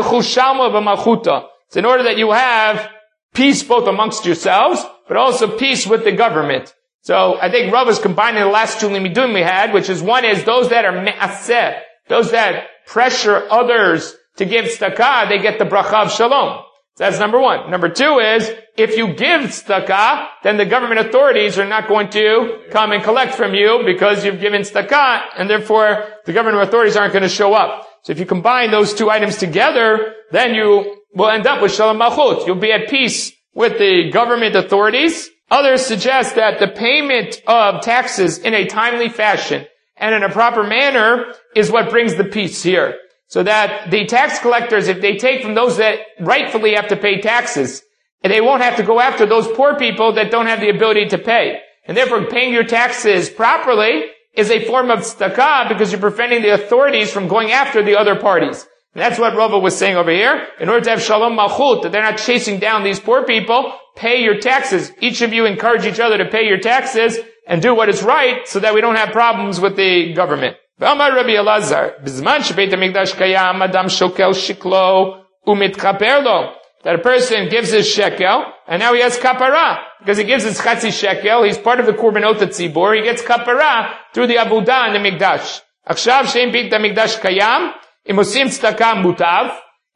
in order that you have peace both amongst yourselves, but also peace with the government. So I think Rav is combining the last two limidim we had, which is one is those that are me'aseh, those that pressure others to give tzedakah, they get the bracha of shalom. So that's number one. Number two is, if you give tzedakah, then the government authorities are not going to come and collect from you because you've given tzedakah, and therefore the government authorities aren't going to show up. So if you combine those two items together, then you will end up with shalom malchut. You'll be at peace with the government authorities. Others suggest that the payment of taxes in a timely fashion and in a proper manner is what brings the peace here. So that the tax collectors, if they take from those that rightfully have to pay taxes, and they won't have to go after those poor people that don't have the ability to pay. And therefore paying your taxes properly is a form of tzedakah because you're preventing the authorities from going after the other parties. And that's what Rava was saying over here. In order to have shalom malchut, that they're not chasing down these poor people, pay your taxes. Each of you encourage each other to pay your taxes and do what is right so that we don't have problems with the government. V'amar Rabbi Elazar, b'zman shebeit hamikdash kayam adam shokel shiklo umitchaper lo. That a person gives his shekel, and now he has kapara. Because he gives his chatzi shekel, he's part of the korbanot tzibur, he gets kapara through the abudah in the mikdash. Achshav she'im beit hamikdash kayam, im osim tzedakah mutav.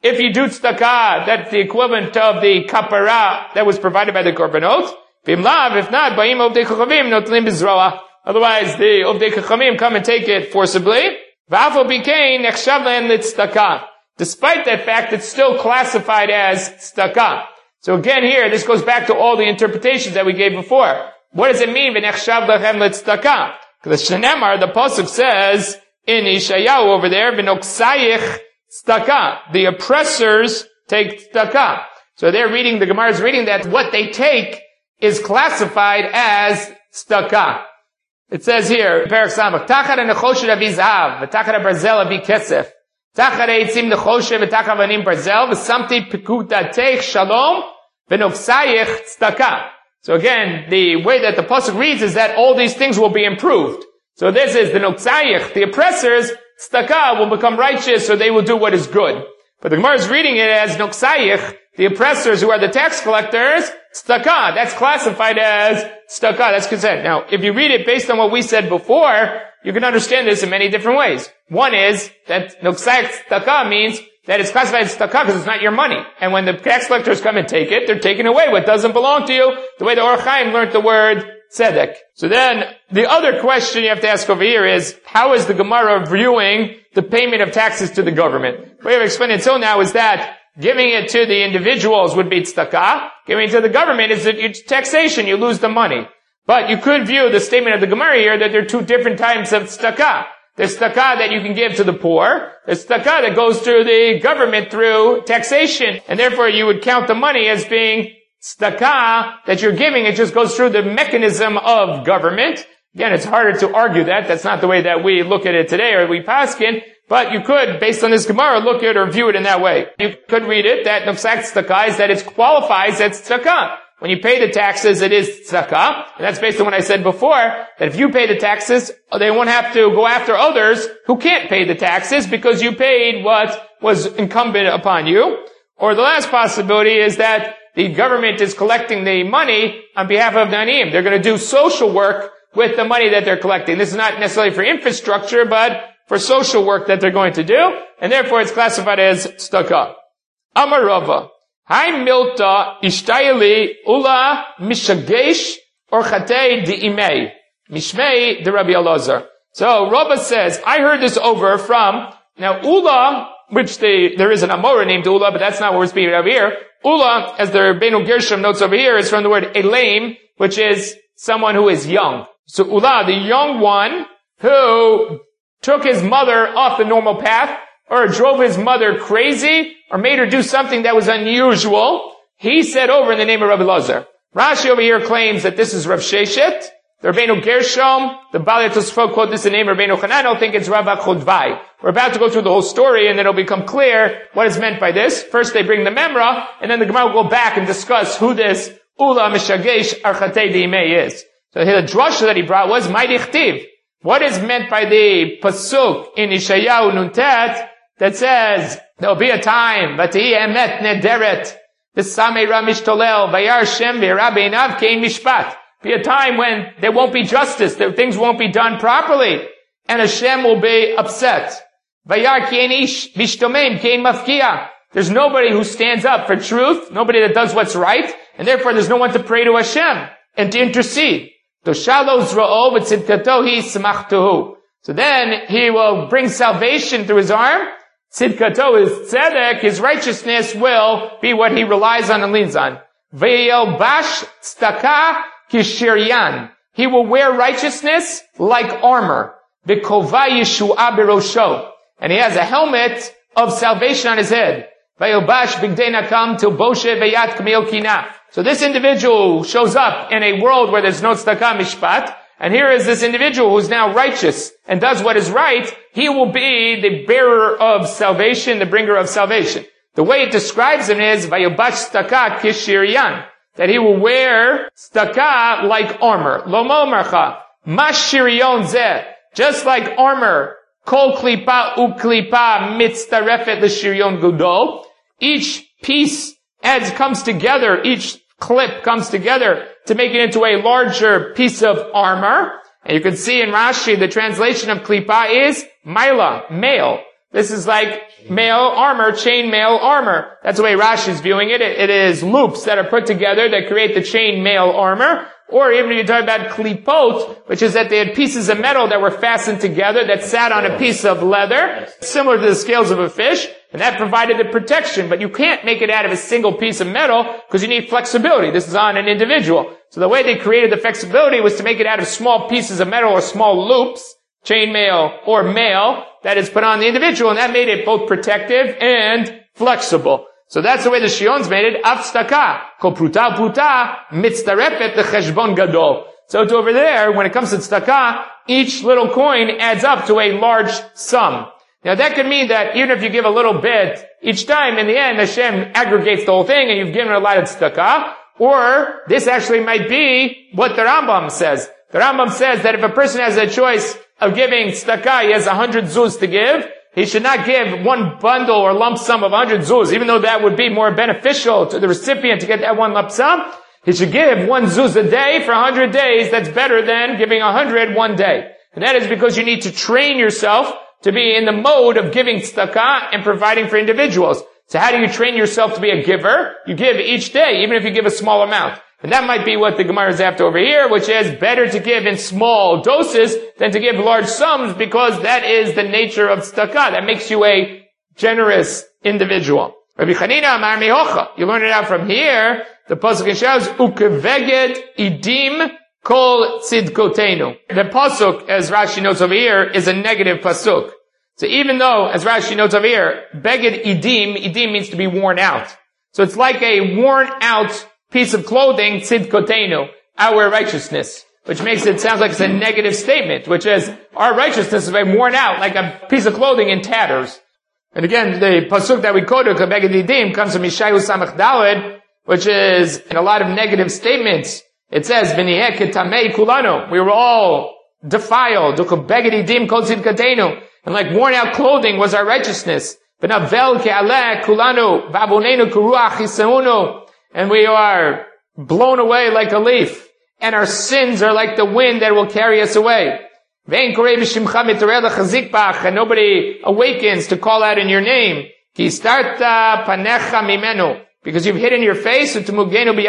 if you do tzedakah, that's the equivalent of the kapara that was provided by the korbanot. V'imlav, if not, ba'im ovdei chachamim notlim b'zroah. Otherwise, the ovdei chachamim come and take it forcibly. V'afal b'kein nechshav lehem l'tzedakah. Despite that fact, it's still classified as tzedakah. So again here, this goes back to all the interpretations that we gave before. What does it mean, v'nechshav lehem l'tzedakah? Because the Shenemar, the Pasuk says, in Yeshayahu over there, v'noksayich tzedakah. The oppressors take tzedakah. So they're reading, the Gemara is reading that what they take is classified as tzedakah. It says here, Perek Samach, Tachar nechoshet avi zahav, v'tachar barzel avi kesef, Tachar eitzim nechoshet v'tachar avanim barzel, v'samti pekutatech shalom, v'noksayich tzedakah. So again, the way that the pasuk reads is that all these things will be improved. So this is the noksayich, the oppressors, tzedakah will become righteous, so they will do what is good. But the Gemara is reading it as noksayich, the oppressors who are the tax collectors, tzedakah. That's classified as tzedakah. That's consent. Now, if you read it based on what we said before, you can understand this in many different ways. One is that noksayich tzedakah means that it's classified as tzedakah because it's not your money. And when the tax collectors come and take it, they're taking away what doesn't belong to you, the way the Or Chaim learned the word tzedek. So then, the other question you have to ask over here is, how is the Gemara viewing the payment of taxes to the government? The way I've explained it till now is that giving it to the individuals would be tzedakah. Giving it to the government is taxation. You lose the money. But you could view the statement of the Gemara here that there are two different types of tzedakah. There's tzedakah that you can give to the poor. There's tzedakah that goes through the government through taxation. And therefore you would count the money as being tzedakah that you're giving. It just goes through the mechanism of government. Again, it's harder to argue that. That's not the way that we look at it today or we paskin. But you could, based on this Gemara, look at it or view it in that way. You could read it that nefsak tzedakah is that it qualifies as tzedakah. When you pay the taxes, it is tzedakah. And that's based on what I said before, that if you pay the taxes, they won't have to go after others who can't pay the taxes because you paid what was incumbent upon you. Or the last possibility is that the government is collecting the money on behalf of the aniyim. They're going to do social work with the money that they're collecting. This is not necessarily for infrastructure, but for social work that they're going to do, and therefore it's classified as tzedakah. Amar Rava, Hai milta ishtayeli ula mishagesh or chatei di'imei. Mishmei de Rabbi Elazar. So Rava says, I heard this over from, now Ula, which there is an Amora named Ula, but that's not what we're speaking of here. Ula, as the Rabbeinu Gershom notes over here, is from the word elaim, which is someone who is young. So Ula, the young one, who took his mother off the normal path, or drove his mother crazy, or made her do something that was unusual, he said over in the name of Rabbi Elazar. Rashi over here claims that this is Rav Sheshet. The Rabbeinu Gershom, the Balei Tosfot quote this in the name of Rabbeinu Hanan. I don't think it's Rav Chodvai. We're about to go through the whole story, and then it'll become clear what is meant by this. First they bring the Memra, and then the Gemara will go back and discuss who this Ula Mishagesh Archatei Diimei is. So the drasha that he brought was Maidichtiv. What is meant by the pasuk in Yeshayahu Nuntet that says there'll be a time, V'tihi emet nederet, v'samei ramish tolel, v'yar Shem v'yara beinav kein mishpat. Be a time when there won't be justice, that things won't be done properly, and Hashem will be upset. V'yar kein ish v'shtomem kein mafkia. There's nobody who stands up for truth, nobody that does what's right, and therefore there's no one to pray to Hashem and to intercede. So then he will bring salvation through his arm. Tzidkato is tzedek, his righteousness will be what he relies on and leans on. Ve'yelbash tzedakah kishiryan. He will wear righteousness like armor. V'kova yeshu'a berosho. And he has a helmet of salvation on his head. Ve'yelbash bigdei nakam tilboshe ve'yat kamil kinah. So this individual shows up in a world where there's no tzedakah mishpat, and here is this individual who's now righteous and does what is right. He will be the bearer of salvation, the bringer of salvation. The way it describes him is vayobash tzedakah kishiryan, that he will wear tzedakah like armor. Lomo marcha mashirion zeh, just like armor. Kol klipa uklipa mitztarefet l'shirion gudol. Each piece comes together, each clip comes together to make it into a larger piece of armor. And you can see in Rashi, the translation of klipa is maila, male. This is like mail armor, chain mail armor. That's the way Rashi is viewing it. It is loops that are put together that create the chain mail armor. Or even if you talk about klipot, which is that they had pieces of metal that were fastened together that sat on a piece of leather, similar to the scales of a fish, and that provided the protection. But you can't make it out of a single piece of metal because you need flexibility. This is on an individual. So the way they created the flexibility was to make it out of small pieces of metal or small loops, chainmail or mail, that is put on the individual, and that made it both protective and flexible. So that's the way the Shions made it. Af staka, kol pruta pruta, mitztarefet lecheshbon gadol. So to over there, when it comes to tzedakah, each little coin adds up to a large sum. Now that could mean that even if you give a little bit each time, in the end Hashem aggregates the whole thing and you've given a lot of tzedakah. Or this actually might be what the Rambam says. The Rambam says that if a person has a choice of giving tzedakah, he has 100 zuz to give, he should not give one bundle or lump sum of 100 zuz, even though that would be more beneficial to the recipient to get that one lump sum. He should give one zuz a day for 100 days. That's better than giving 100 one day. And that is because you need to train yourself to be in the mode of giving tzedakah and providing for individuals. So how do you train yourself to be a giver? You give each day, even if you give a small amount. And that might be what the Gemara is after over here, which is better to give in small doses than to give large sums, because that is the nature of tzedakah. That makes you a generous individual. Rabbi Chanina Amar Mihocha. You learn it out from here. The pasuk shows ukeveged idim kol tzidkotenu. The pasuk, as Rashi notes over here, is a negative pasuk. So even though, as Rashi notes over here, beged idim means to be worn out. So it's like a worn out piece of clothing, tzidkotenu, our righteousness, which makes it sound like it's a negative statement, which is our righteousness is worn out like a piece of clothing in tatters. And again, the pasuk that we quoted, beged idim, comes from Yeshayahu Samach Daled, which is in a lot of negative statements. It says, "V'niheh ketamei kulanu." We were all defiled. Beged idim kol tzidkotenu. And like worn out clothing was our righteousness. V'navel ke'aleh kulanu v'avonenu kuruach chiseunu. And we are blown away like a leaf. And our sins are like the wind that will carry us away. And nobody awakens to call out in your name. Because you've hidden your face, and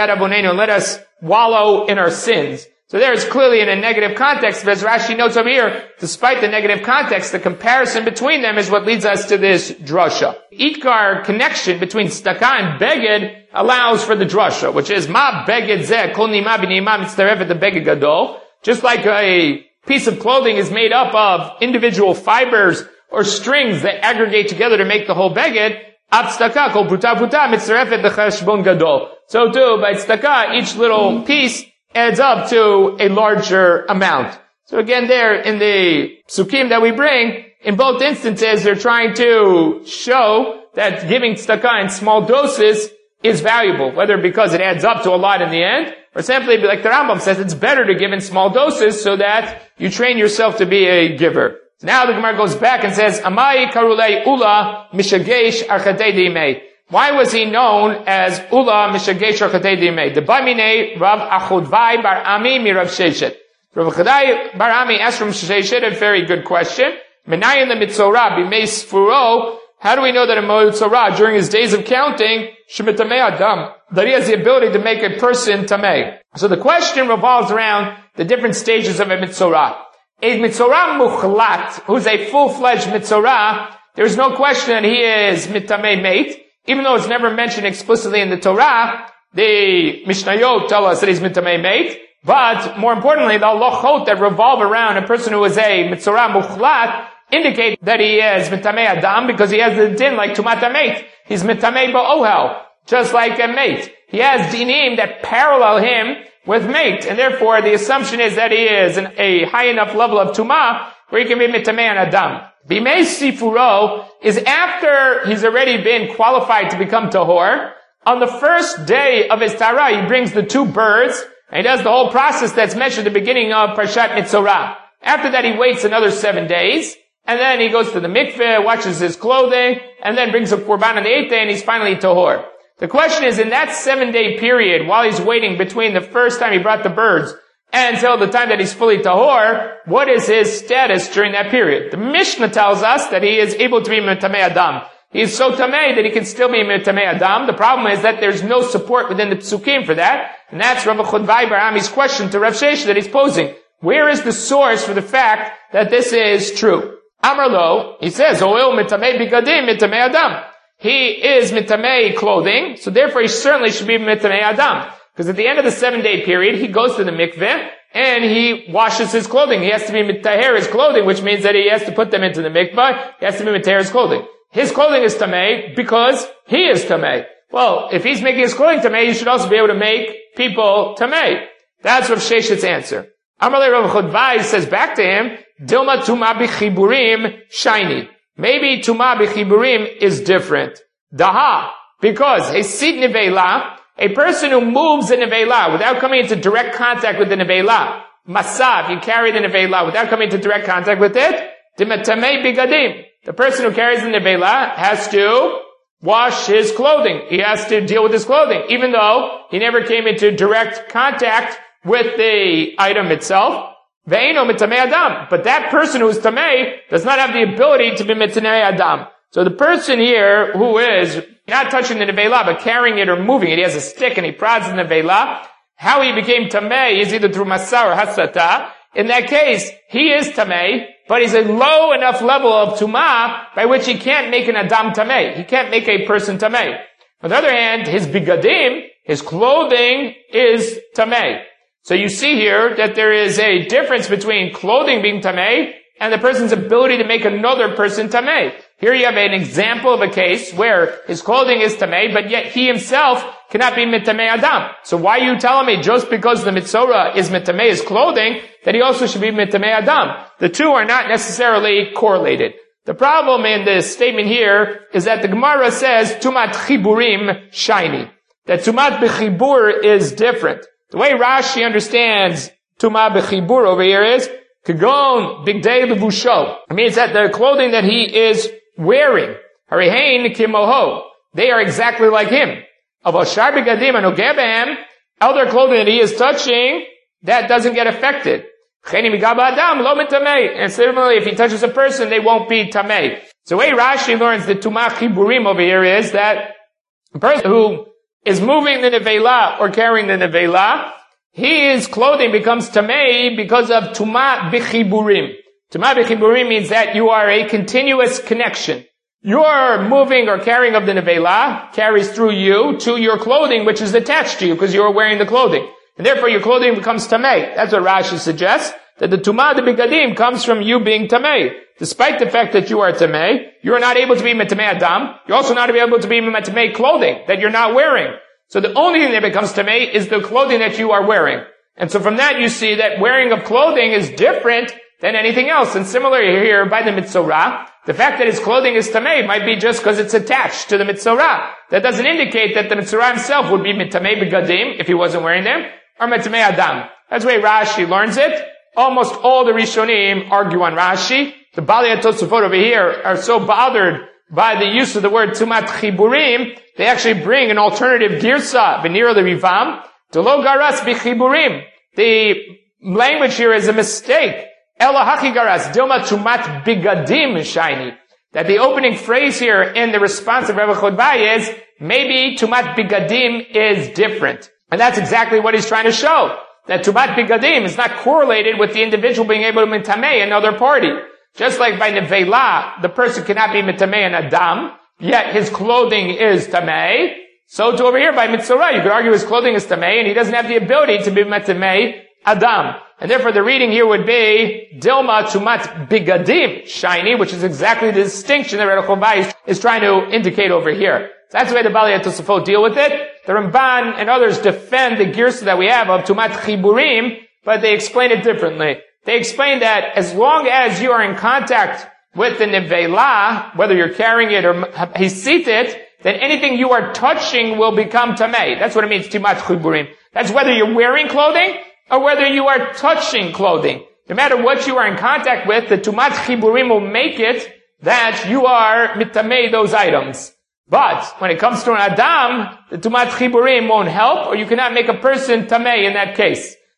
let us wallow in our sins. So there is clearly in a negative context, but as Rashi notes over here, despite the negative context, the comparison between them is what leads us to this drasha. Ikar connection between tzedakah and beged allows for the drasha, which is ma beged zeh kol nima b'nima mitztarefet the beged gadol. Just like a piece of clothing is made up of individual fibers or strings that aggregate together to make the whole beged, ab tzedakah kol pruta pruta mitztarefet the cheshbon gadol. So too, by tzedakah, each little piece adds up to a larger amount. So again, there in the psukim that we bring, in both instances, they're trying to show that giving tzedakah in small doses is valuable, whether because it adds up to a lot in the end, or simply, like the Rambam says, it's better to give in small doses so that you train yourself to be a giver. So now the Gemara goes back and says, Amai karulei ula mishagesh archatei dimei. Why was he known as Ula Mishagesh Archatei Dimei? The Bamine Rav Achodvai Bar Ami mi Rav Sheshet. Rav Achodvai Bar Ami asked from Sheshet a very good question. Menayin the Mitzorah Bimei Sfuro. How do we know that a Mitzorah, during his days of counting, Shemitamei Adam, that he has the ability to make a person Tamei? So the question revolves around the different stages of a Mitzorah. A Mitzorah Muchlat, who's a full-fledged Mitzorah, there's no question that he is Mitamei Mate. Even though it's never mentioned explicitly in the Torah, the Mishnayot tell us that he's mitamei mate, but more importantly, the halachot that revolve around a person who is a mitzorah muchlat indicate that he is mitamei adam because he has the din like tumat mate. He's mitamei ba'ohel, just like a mate. He has dinim that parallel him with mate, and therefore the assumption is that he is a high enough level of tumah where he can be mitamei an adam. Bimei Sifuro is after he's already been qualified to become tahor. On the first day of his Tarah, he brings the two birds, and he does the whole process that's mentioned at the beginning of Parshat Mitzorah. After that, he waits another 7 days, and then he goes to the mikveh, washes his clothing, and then brings a korban on the 8th day, and he's finally tahor. The question is, in that 7-day period, while he's waiting between the first time he brought the birds until the time that he's fully tahor, what is his status during that period? The Mishnah tells us that he is able to be Tamei Adam. He is so Tamei that he can still be Tamei Adam. The problem is that there's no support within the Psukim for that. And that's Rav Chodvai Bar Ami's question to Rav Shesha that he's posing. Where is the source for the fact that this is true? Amar Lo, he says, Oil Mitamei Bigadim Mitamei Adam. He is Mitamei clothing, so therefore he certainly should be Mitamei Adam. Because at the end of the 7-day period, he goes to the mikveh, and he washes his clothing. He has to be mitaher his clothing, which means that he has to put them into the mikveh. He has to be mitaher his clothing. His clothing is tamei because he is tamei. Well, if he's making his clothing tamei, you should also be able to make people tamei. That's Rav Sheshet's answer. Amalei Rav Chodvai says back to him, Dilma tuma b'chiburim shiny. Maybe tuma b'chiburim is different. Daha, because hesid nevela, a person who moves the nevela without coming into direct contact with the nevela, masav, you carry the nevela without coming into direct contact with it, dimatamei bigadim. The person who carries the nevela has to wash his clothing. He has to deal with his clothing, even though he never came into direct contact with the item itself. Ve'eno mitamei adam. But that person who is tamei does not have the ability to be mitamei adam. So the person here who is not touching the nevela, but carrying it or moving it, he has a stick and he prods the nevela, how he became tamei is either through masa or hasata. In that case, he is tamei, but he's a low enough level of tumah by which he can't make an adam tamei. He can't make a person tamei. On the other hand, his bigadim, his clothing, is tamei. So you see here that there is a difference between clothing being tamei and the person's ability to make another person tamei. Here you have an example of a case where his clothing is tamei, but yet he himself cannot be mitamei adam. So why are you telling me just because the mitzora is mitamei his clothing, that he also should be mitamei adam? The two are not necessarily correlated. The problem in this statement here is that the Gemara says tumat chiburim shiny. That tumat b'chibur is different. The way Rashi understands tumat b'chibur over here is kagon bigdei levusho. It means that the clothing that he is wearing, harihain kimoho, they are exactly like him. Avoshar begadim anogebehem, other clothing that he is touching, that doesn't get affected. Cheni migaba adam lo mitamei. And similarly, if he touches a person, they won't be tamei. So the way Rashi learns the tumah chiburim over here is that a person who is moving the nevela or carrying the nevela, his clothing becomes tamei because of tumah b'chiburim. Tumah b'chiburim means that you are a continuous connection. Your moving or carrying of the nevela carries through you to your clothing, which is attached to you because you are wearing the clothing. And therefore your clothing becomes tamei. That's what Rashi suggests, that the tumah de bigadim comes from you being tamei. Despite the fact that you are tamei, you are not able to be metamei adam. You're also not able to be metamei clothing that you're not wearing. So the only thing that becomes tamei is the clothing that you are wearing. And so from that you see that wearing of clothing is different than anything else. And similarly here by the mitzorah, the fact that his clothing is tamei might be just because it's attached to the mitzorah. That doesn't indicate that the mitzorah himself would be mitamei begadim if he wasn't wearing them, or mitamei adam. That's the way Rashi learns it. Almost all the Rishonim argue on Rashi. The Balei Tosafot over here are so bothered by the use of the word tumat chiburim, they actually bring an alternative girsa, v'nira l'rivam, to lo garas b'chiburim. The language here is a mistake. Ela hachi garas, dilma tumat bigadim shiny. That the opening phrase here in the response of Rebbe Chodvai is, maybe tumat bigadim is different. And that's exactly what he's trying to show. That tumat bigadim is not correlated with the individual being able to mitamei another party. Just like by nevela, the person cannot be mitamei an adam, yet his clothing is tamei. So to over here by mitzorah, you could argue his clothing is tamei, and he doesn't have the ability to be mitamei adam. And therefore the reading here would be Dilma tumat bigadim shiny, which is exactly the distinction that Rebbe Chodvai is trying to indicate over here. So that's the way the Balei Tosafot deal with it. The Ramban and others defend the girsa that we have of tumat chiburim, but they explain it differently. They explain that as long as you are in contact with the nevela, whether you're carrying it or hisit it, then anything you are touching will become tamei. That's what it means, tumat chiburim. That's whether you're wearing clothing or whether you are touching clothing. No matter what you are in contact with, the tumat chiburim will make it that you are mitamei those items. But when it comes to an adam, the tumat chiburim won't help, or you cannot make a person tamei in that case.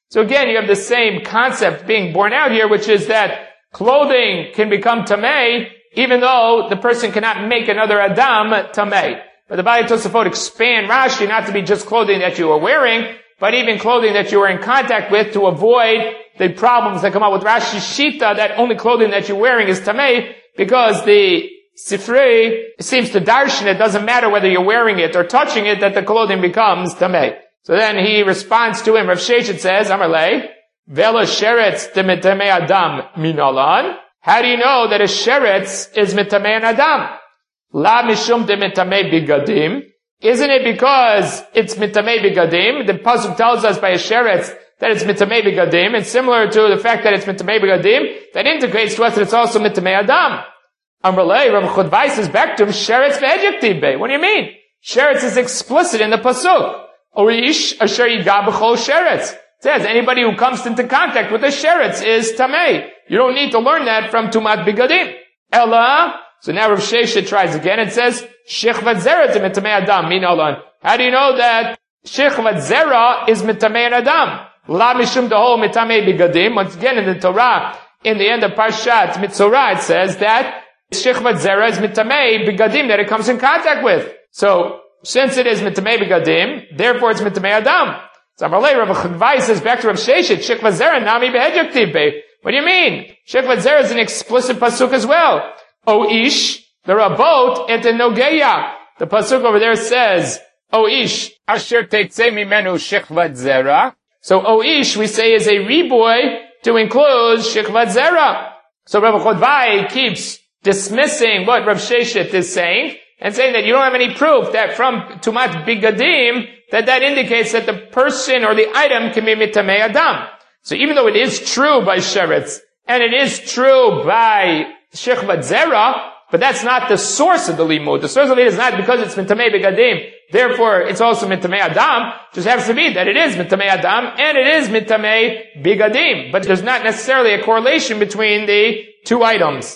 So again, you have the same concept being borne out here, which is that clothing can become tamei, even though the person cannot make another Adam tamei. But the Baalei Tosafot expand Rashi not to be just clothing that you are wearing, but even clothing that you are in contact with to avoid the problems that come out with Rashi's Shita that only clothing that you're wearing is tamei, because the Sifrei seems to darshan it doesn't matter whether you're wearing it or touching it, that the clothing becomes tamei. So then he responds to him. Rav Sheshet says, Amarle, Vela sheretz de mitamei Adam minalan. How do you know that a sheretz is mitamei Adam? La mishum de mitamei bigadim. Isn't it because it's mitamei bigadim? The pasuk tells us by a sheretz that it's mitamei bigadim, and similar to the fact that it's mitamei bigadim, that integrates to us that it's also mitamei Adam. Amrulay, Rav Chodvai says back to him, sheretz ve'ejektiv be. What do you mean? Sheretz is explicit in the pasuk. Orish asher yiga b'chol sheretz. It says anybody who comes into contact with a sheretz is tamei. You don't need to learn that from tumat bigadim. Ella. So now Rav Sheshet tries again. It says shechvat zera to mitamei Adam min alon. How do you know that shechvat zera is mitamei Adam? La mishum dehol mitamei bigadim. Once again in the Torah, in the end of Parshat Mitzorah, it says that shechvat zera is mitamei bigadim that it comes in contact with. So since it is mitamei bigadim, therefore it's mitamei Adam. So Amalei Rav Chodvai says back to Rav Sheshet, shechvat zera nami behedjektiv be. What do you mean? Shechvat zera is an explicit pasuk as well. O ish, the rabot et nogeya. The pasuk over there says, O ish, asher teitzei mimenu shechvat zera. So O ish, we say, is a reboy to include shechvat zera. So Rav Chodvai keeps dismissing what Rav Sheshet is saying, and saying that you don't have any proof that from tumat bigadim, that indicates that the person or the item can be mitamei Adam. So even though it is true by sheretz, and it is true by shechvat zera, but that's not the source of the limud. The source of it is not because it's mitamei bigadim, therefore it's also mitamei Adam. It just happens to be that it is mitamei Adam, and it is mitamei bigadim. But there's not necessarily a correlation between the two items.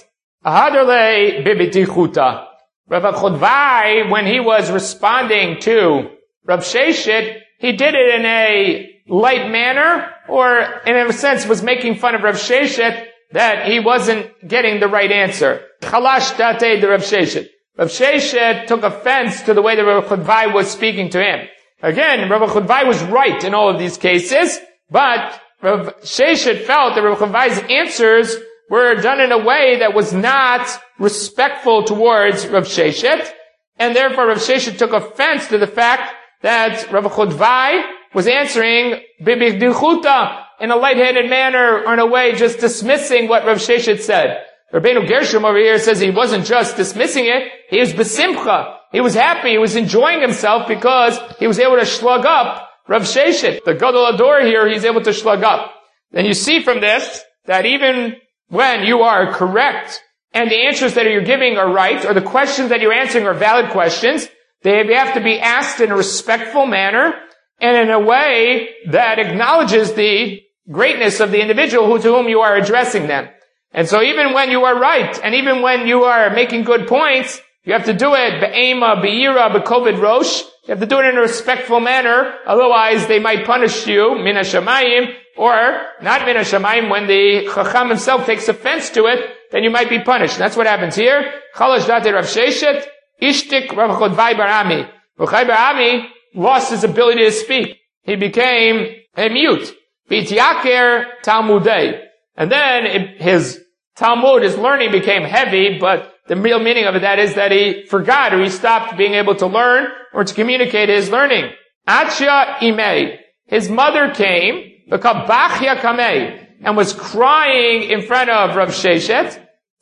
Ahaderle bibitichuta. Rav Chodvai, when he was responding to Rav Sheshet, he did it in a light manner, or in a sense was making fun of Rav Sheshet that he wasn't getting the right answer. Chalash datei de Rav Sheshet. Rav Sheshet took offense to the way that Rav Chodvai was speaking to him. Again, Rav Chodvai was right in all of these cases, but Rav Sheshet felt that Rav Chodvai's answers were done in a way that was not respectful towards Rav Sheshet, and therefore Rav Sheshet took offense to the fact that Rav Chodvai was answering bibikdichuta in a lightheaded manner, or in a way just dismissing what Rav Sheshet said. Rabbeinu Gershom over here says he wasn't just dismissing it, he was besimcha. He was happy, he was enjoying himself because he was able to shlug up Rav Sheshet. The Gadol Ador here, he's able to shlug up. Then you see from this that even when you are correct, and the answers that you're giving are right, or the questions that you're answering are valid questions, they have to be asked in a respectful manner, and in a way that acknowledges the greatness of the individual to whom you are addressing them. And so even when you are right, and even when you are making good points, you have to do it be'ema, be'ira, be'kovid rosh. You have to do it in a respectful manner, otherwise they might punish you, min hashamayim, or not min hashamayim, when the chacham himself takes offense to it, then you might be punished. And that's what happens here. Chalash date Rav Sheshet, ishtik Rav Chodvai bar Ami. Rav Chodvai bar Ami lost his ability to speak. He became a mute. B'tyaker Talmudei. And then his Talmud, his learning became heavy, but the real meaning of that is that he forgot, or he stopped being able to learn or to communicate his learning. Achya imei. His mother came, v'kabachya kamei, and was crying in front of Rav Sheshet.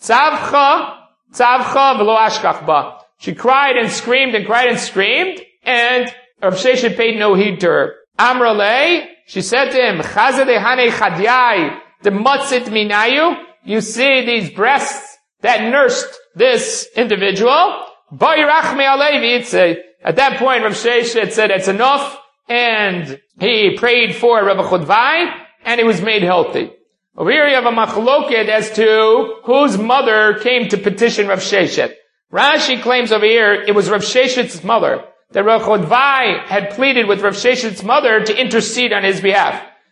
Tzavcha v'lo ashkach ba. She cried and screamed and cried and screamed, and Rav Sheshet paid no heed to her. Amrale, she said to him, Chazadeh hane chadyai, the matzit minayu. You see these breasts that nursed this individual. Ba'irachme alevi. At that point, Rav Sheshet said, it's enough, and he prayed for Rav Chodvai, and he was made healthy. Over here you have a machloket as to whose mother came to petition Rav Sheshet. Rashi claims over here it was Rav Sheshet's mother, that Rav Chodvai had pleaded with Rav Sheshet's mother to intercede on his behalf.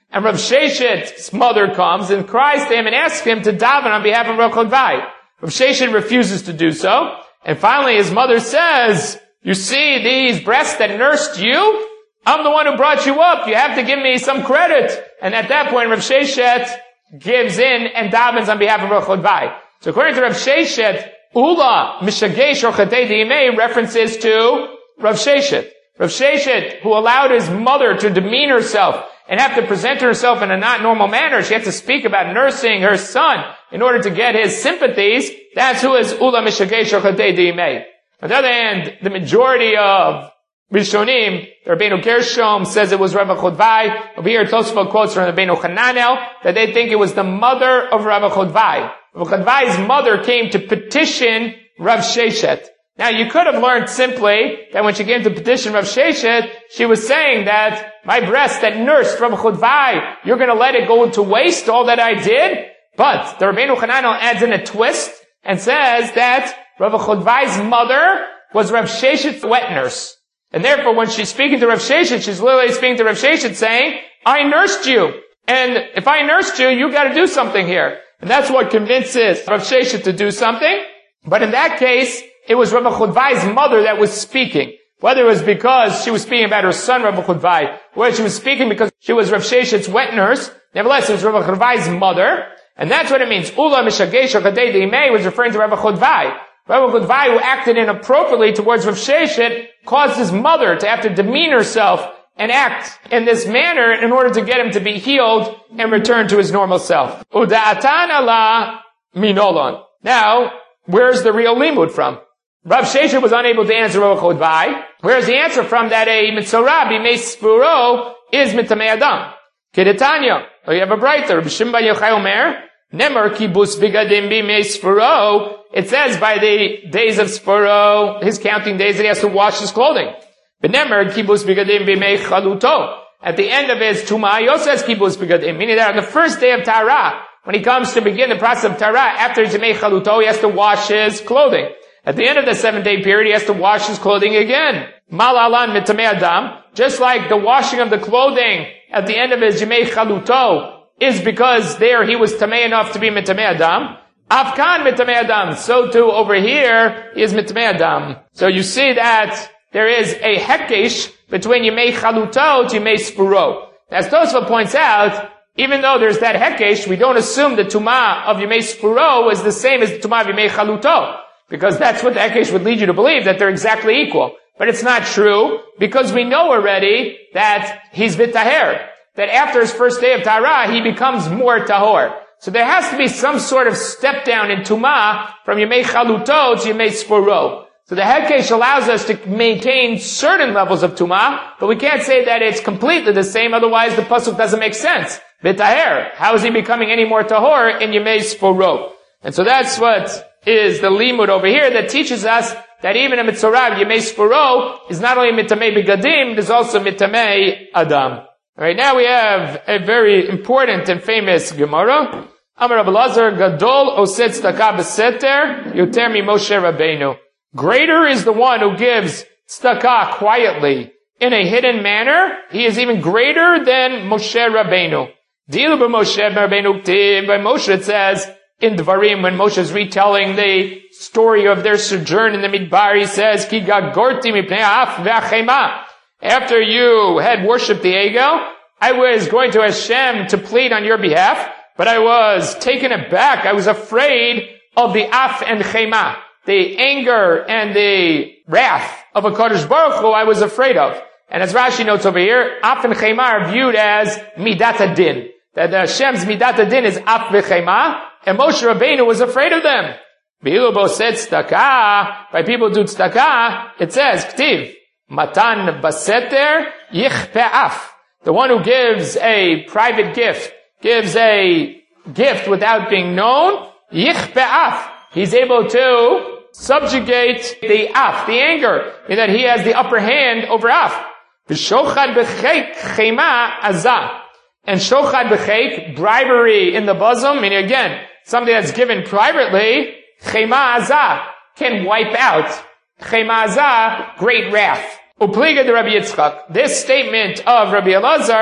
And Rav Sheshet's mother comes and cries to him and asks him to daven on behalf of Rav Chodvai. Rav Sheshet refuses to do so. And finally his mother says, you see these breasts that nursed you? I'm the one who brought you up. You have to give me some credit. And at that point, Rav Sheshet gives in and davens on behalf of Rav Chodvai. So according to Rav Sheshet, Ula Mishagesh or Chatei Diimei references to Rav Sheshet. Rav Sheshet, who allowed his mother to demean herself and have to present herself in a not normal manner. She had to speak about nursing her son in order to get his sympathies. That's who is Ula Mishagesh or Chatei Diimei. On the other hand, the majority of Rishonim, the Rabbeinu Gershom says it was Rav Chodvai. Over here, Tosfot quotes from Rabbeinu Hananel that they think it was the mother of Rav Chodvai. Rav Chodvai's mother came to petition Rav Sheshet. Now, you could have learned simply that when she came to petition Rav Sheshet, she was saying that my breast that nursed Rav Chodvai, you're going to let it go to waste, all that I did? But the Rabbeinu Hananel adds in a twist and says that Rav Chodvai's mother was Rav Sheshet's wet nurse. And therefore, when she's speaking to Rav Sheshet, she's literally speaking to Rav Sheshet saying, I nursed you. And if I nursed you, you got to do something here. And that's what convinces Rav Sheshet to do something. But in that case, it was Rav Chodvai's mother that was speaking. Whether it was because she was speaking about her son, Rav Chodvai, or she was speaking because she was Rav Sheshet's wet nurse, nevertheless, it was Rav Chodvai's mother. And that's what it means. Ula Mishagesh or Chatei Diimei was referring to Rav Chodvai. Rav Chodvai, who acted inappropriately towards Rav Sheshet, caused his mother to have to demean herself and act in this manner in order to get him to be healed and return to his normal self. Uda'atan ala minolon. Now, where's the real limud from? Rav Sheshet was unable to answer Rav Chodvai. Where's the answer from that a mitzorah b'mei spuro is mitamei adam? Kedetanya. You have a brighter. Rabbi Shimon bar Yochai Omer, Nemar kibus bigadim b'mei spuro. It says by the days of Spuro, his counting days, that he has to wash his clothing. B'nemer kibus bigadim b'mei chaluto. At the end of his tumah, he also says kibus bigadim, meaning that on the first day of Tara, when he comes to begin the process of Tara, after his b'mei chaluto, he has to wash his clothing. At the end of the 7-day period, he has to wash his clothing again. Malalan mitamei adam, just like the washing of the clothing at the end of his b'mei chaluto is because there he was tamei enough to be mitamei adam. Afkan mitamei adam. So too over here is mitamei adam. So you see that there is a hekesh between Yemei Chaluto to Yemei Spuro. As Tosfot points out, even though there's that hekesh, we don't assume the Tumah of Yemei Spuro is the same as the Tumah of Yemei Chaluto. Because that's what the hekesh would lead you to believe, that they're exactly equal. But it's not true, because we know already that he's v'taher. That after his first day of Tara, he becomes more tahor. So there has to be some sort of step down in Tumah from Yemei Chaluto to Yemei Spuro. So the Hekesh allows us to maintain certain levels of Tumah, but we can't say that it's completely the same, otherwise the Pasuk doesn't make sense. V'taher. How is he becoming any more Tahor in Yemei Spuro? And so that's what is the limud over here that teaches us that even a Mitzorah Yemei Spuro is not only Mitamei Begadim, there's also Mitamei Adam. Alright, now we have a very important and famous Gemara. Amar Rabbi Elazar, Gadol oset tzedakah b'seter, yoter mi Moshe Rabbeinu. Greater is the one who gives tzedakah quietly in a hidden manner. He is even greater than Moshe Rabbeinu. Dilu b'Moshe Rabbeinu k'tiv. By Moshe it says, in Dvarim, when Moshe is retelling the story of their sojourn in the Midbar, he says, Ki gagorti mipnei ha'af ve'achema. After you had worshipped the Egel, I was going to Hashem to plead on your behalf, but I was taken aback. I was afraid of the Af and Chema, the anger and the wrath of a Kadosh Baruch Hu I was afraid of. And as Rashi notes over here, Af and Chema are viewed as Midat Adin. That Hashem's Midat Adin is Af v'Chema, and Moshe Rabbeinu was afraid of them. B'ilubo said tzedakah, by people do tzedakah, it says, K'tiv, Matan baseter yichpe'af. The one who gives a private gift, gives a gift without being known, yichpe'af. He's able to subjugate the af, the anger, in that he has the upper hand over af. V'shochad b'cheik chema azah. And shochad b'cheik, bribery in the bosom, meaning again, something that's given privately, chema azah, can wipe out. Chema azah, great wrath. Upliga de Rabbi Yitzchak. This statement of Rabbi Elazar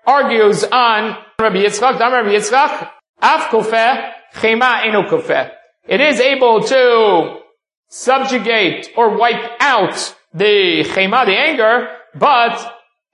argues on Rabbi Yitzchak, Af kofeh, chema eno kofeh. It is able to subjugate or wipe out the chema, the anger, but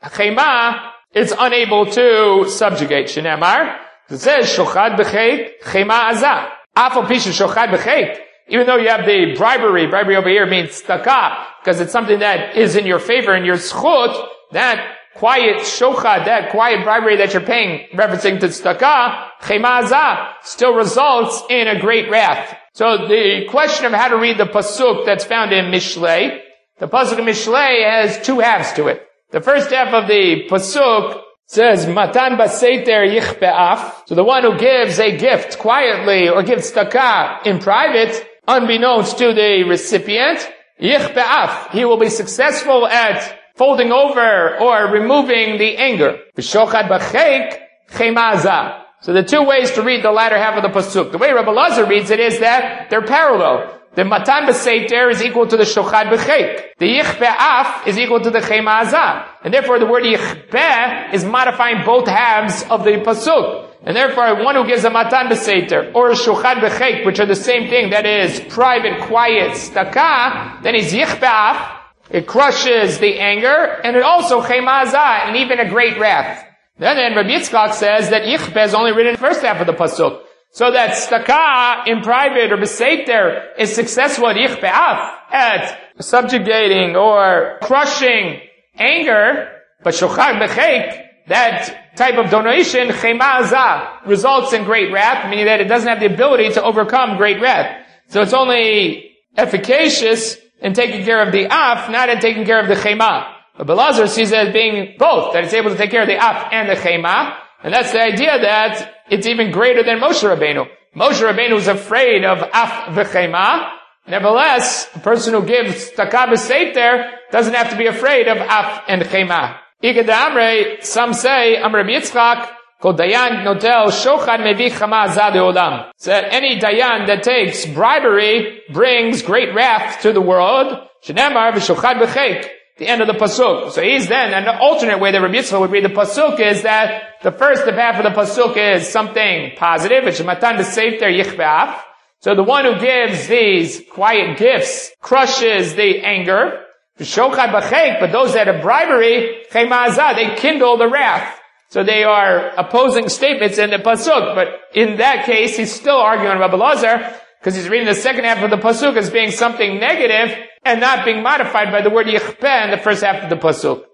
chema is unable to subjugate. Shenemar, it says, shochad b'chet, chema azah. Afal pisha shochad b'chet. Even though you have the bribery over here means tzedakah, because it's something that is in your favor, in your zchut, that quiet shochad, that quiet bribery that you're paying, referencing to tzedakah, chema azah, still results in a great wrath. So the question of how to read the pasuk that's found in Mishlei, the pasuk in Mishlei has two halves to it. The first half of the pasuk says, Matan baseiter yich be'af. So the one who gives a gift quietly or gives tzedakah in private, unbeknownst to the recipient, yich be'af. He will be successful at folding over or removing the anger. V'shochad b'cheik chema azah. So the two ways to read the latter half of the pasuk. The way Rabbi Lazar reads it is that they're parallel. The matan b'seiter is equal to the shochad b'cheik. The yich be'af is equal to the chema azah. And therefore the word yich be' is modifying both halves of the pasuk. And therefore one who gives a matan b'seiter or a shochad b'cheik, which are the same thing, that is private, quiet, tzedakah, then he's yich be'af. It crushes the anger, and it also chema azah, and even a great wrath. Then Rabbi Yitzchak says that yichbeh is only written in the first half of the pasuk. So that tzedakah in private or b'seiter is successful at yichbe'af, at subjugating or crushing anger, but shochad b'cheik, that type of donation, chema azah, results in great wrath, meaning that it doesn't have the ability to overcome great wrath. So it's only efficacious in taking care of the af, not in taking care of the chema. But Belazar sees it as being both, that it's able to take care of the af and the chema, and that's the idea that it's even greater than Moshe Rabbeinu. Moshe Rabbeinu is afraid of af v'chema. Nevertheless, a person who gives tzedakah b'seiter doesn't have to be afraid of af and chema. Ikad Amrei, some say, Amr Rabbi Yitzchak, Kol dayan notel shochad mevi chama azah de'olam. So that any dayan that takes bribery brings great wrath to the world. Shenemar v'shochad b'cheik. The end of the pasuk. So he's then, and the alternate way that Rabbi Yitzchak would read the pasuk is that the first half of the pasuk is something positive, which is matan b'seiter yich be'af. So the one who gives these quiet gifts crushes the anger. V'shochad b'cheik, but those that have bribery, chema azah, they kindle the wrath. So they are opposing statements in the pasuk, but in that case, he's still arguing Rabbi Lazar, because he's reading the second half of the pasuk as being something negative, and not being modified by the word yichpeh in the first half of the pasuk.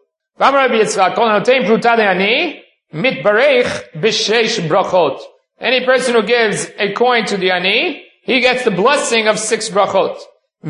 Any person who gives a coin to the ani, he gets the blessing of 6 brachot.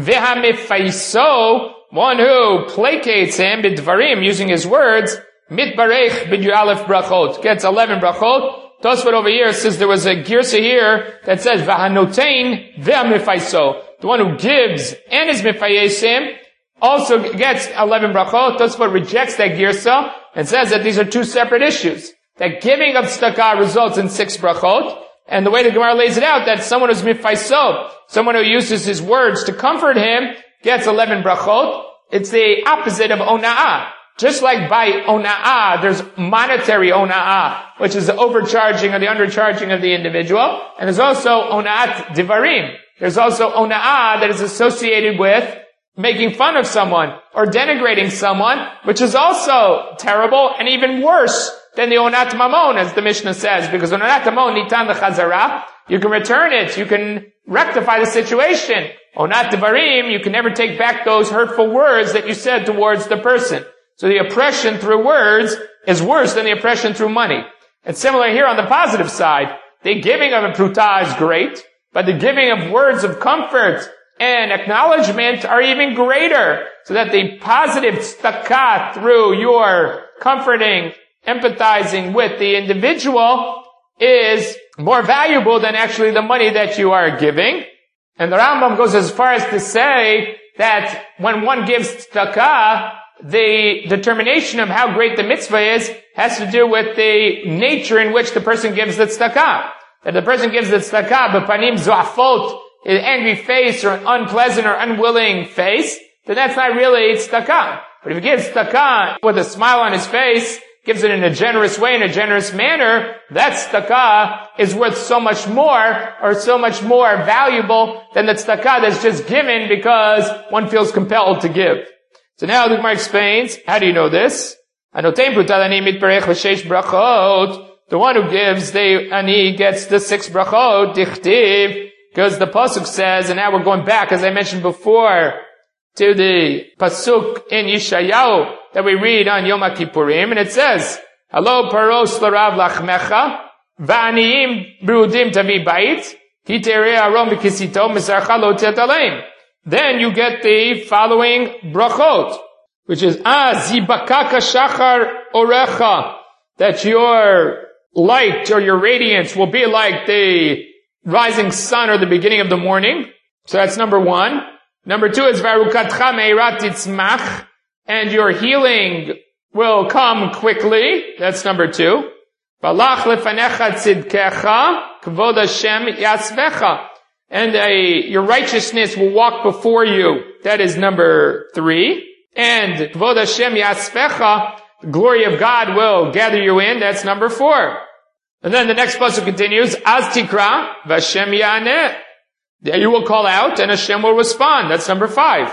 One who placates him, bidvarim, using his words, mitbarech b'yalef brachot, gets 11 brachot. Tosfot over here says there was a girsa here that says v'hanotein ve'amifaiso. The one who gives and is mifayesim also gets 11 brachot. Tosfot rejects that girsa and says that these are two separate issues. That giving of tzedakah results in 6 brachot, and the way the Gemara lays it out, that someone who's mifaiso, someone who uses his words to comfort him, gets 11 brachot. It's the opposite of ona'ah. Just like by ona'ah, there's monetary ona'ah, which is the overcharging or the undercharging of the individual. And there's also ona'at divarim. There's also ona'ah that is associated with making fun of someone or denigrating someone, which is also terrible and even worse than the onat mamon, as the Mishnah says, because onat mamon nitan l'chazara, you can return it, you can rectify the situation. Onat divarim, you can never take back those hurtful words that you said towards the person. So the oppression through words is worse than the oppression through money. And similar here on the positive side, the giving of a pruta is great, but the giving of words of comfort and acknowledgement are even greater. So that the positive tzedakah through your comforting, empathizing with the individual is more valuable than actually the money that you are giving. And the Rambam goes as far as to say that when one gives tzedakah, the determination of how great the mitzvah is has to do with the nature in which the person gives the tzedakah. That the person gives the tzedakah, b'panim zo'afot, an angry face or an unpleasant or unwilling face, then that's not really tzedakah. But if he gives tzedakah with a smile on his face, gives it in a generous way, in a generous manner, that tzedakah is worth so much more, or so much more valuable than the tzedakah that's just given because one feels compelled to give. So now the Gemara explains, how do you know this? The one who gives the ani gets the 6 brachot, dichtiv, because the pasuk says, and now we're going back, as I mentioned before, to the pasuk in Yeshayahu that we read on Yom Kippurim, and it says, Halo paros l'rav lachmecha, v'aniim brudim tavi bait, ki terei aron v'kisito misarcha lo tetaleim. Then you get the following brachot, which is, zibakaka shachar orecha, that your light or your radiance will be like the rising sun or the beginning of the morning. So that's number 1. Number 2 is varukatcha meirat titzmach, and your healing will come quickly. That's number 2. Balach lefanecha tzidkecha, kvod Hashem yasvecha, and your righteousness will walk before you. That is number 3. And kvod Hashem yasvecha, the glory of God will gather you in. That's number 4. And then the next pasuk continues, Az tikra v'Hashem yaneh. There you will call out and Hashem will respond. That's number 5.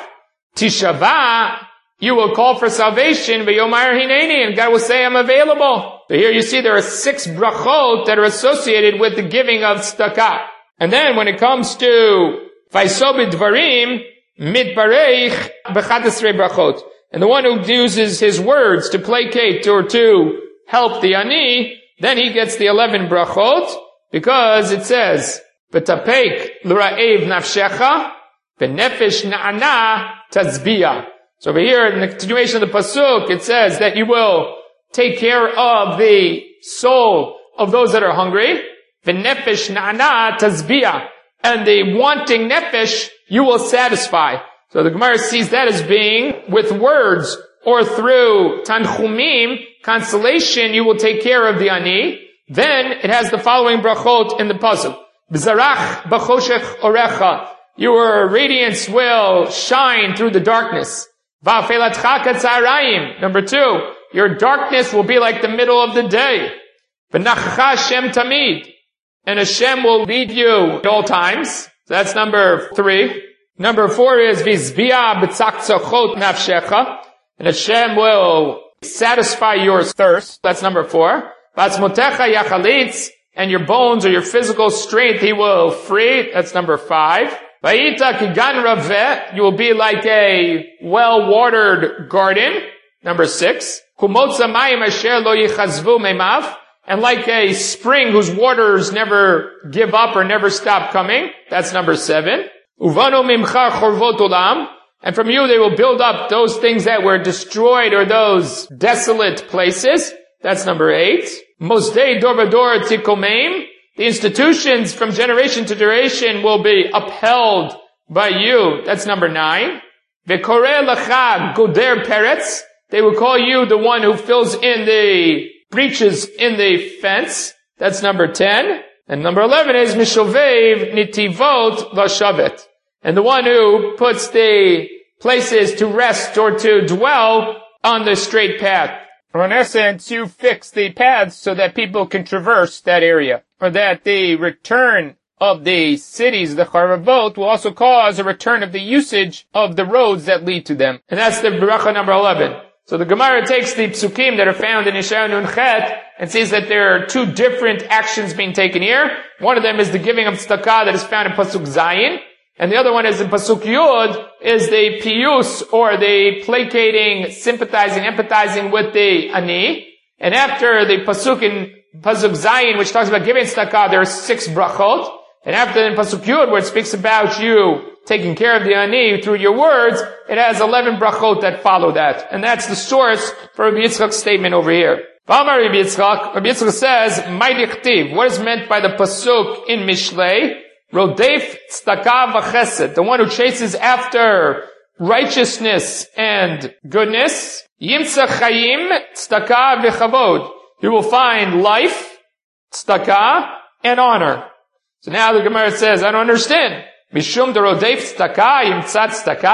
Tishava, you will call for salvation, v'yomar hineni, and God will say, I'm available. So here you see there are 6 brachot that are associated with the giving of tzedakah. And then when it comes to vayso b'dvarim, mitbareich b'chadesrei brachot. And the one who uses his words to placate or to help the ani, then he gets the 11 brachot, because it says, V'tapek l'ra'ev nafshecha, v'nefesh na'ana tazbiya. So over here, in the continuation of the pasuk, it says that you will take care of the soul of those that are hungry, v'nefesh na'ana tazbiya, and the wanting nefesh you will satisfy. So the Gemara sees that as being with words, or through tanchumim, consolation, you will take care of the ani. Then it has the following brachot in the pasuk. B'zarach b'choshech orecha. Your radiance will shine through the darkness. Va'afelatcha katzarayim. Number 2, your darkness will be like the middle of the day. V'nachacha Hashem tamid. And Hashem will lead you at all times. That's number 3. Number 4 is v'zbiya b'tzaktzachot nafshecha. And Hashem will satisfy your thirst. That's number 4. V'atzmotecha yachalitz. And your bones or your physical strength He will free. That's number 5. Vayita kigan raveh. You will be like a well-watered garden. Number 6. Kumotza mayim asher lo yichazvu meimav. And like a spring whose waters never give up or never stop coming. That's number 7. Uvanu mimcha chorvot olam. And from you they will build up those things that were destroyed or those desolate places. That's number 8. Mosdei dor v'dor tikomeim. The institutions from generation to generation will be upheld by you. That's number 9. V'koreh lecha goder peretz. They will call you the one who fills in the breaches in the fence. That's number 10. And number 11 is mishovev nitivot vashavet. And the one who puts the places to rest or to dwell on the straight path. Or in essence, you fix the paths so that people can traverse that area. Or that the return of the cities, the Charavot, will also cause a return of the usage of the roads that lead to them. And that's the bracha number 11. So the Gemara takes the psukim that are found in Yeshayahu Nun Chet and sees that there are 2 different actions being taken here. One of them is the giving of tzedakah that is found in Pasuk Zayin. And the other one is in Pasuk Yud, is the piyus, or the placating, sympathizing, empathizing with the ani. And after the Pasuk in Pasuk Zayin, which talks about giving tzedakah, there are 6 brachot. And after in Pasuk Yud, where it speaks about you taking care of the ani through your words, it has 11 brachot that follow that. And that's the source for Rabbi Yitzchak's statement over here. Rabbi Yitzchak says, Ma'dichtiv, what is meant by the Pasuk in Mishlei? Rodef tzedakah v'chesed, the one who chases after righteousness and goodness. Yimtza chayim tzedakah v'chavod. You will find life, tzedakah, and honor. So now the Gemara says, I don't understand. Mishum de rodef tzedakah yimtza tzedakah.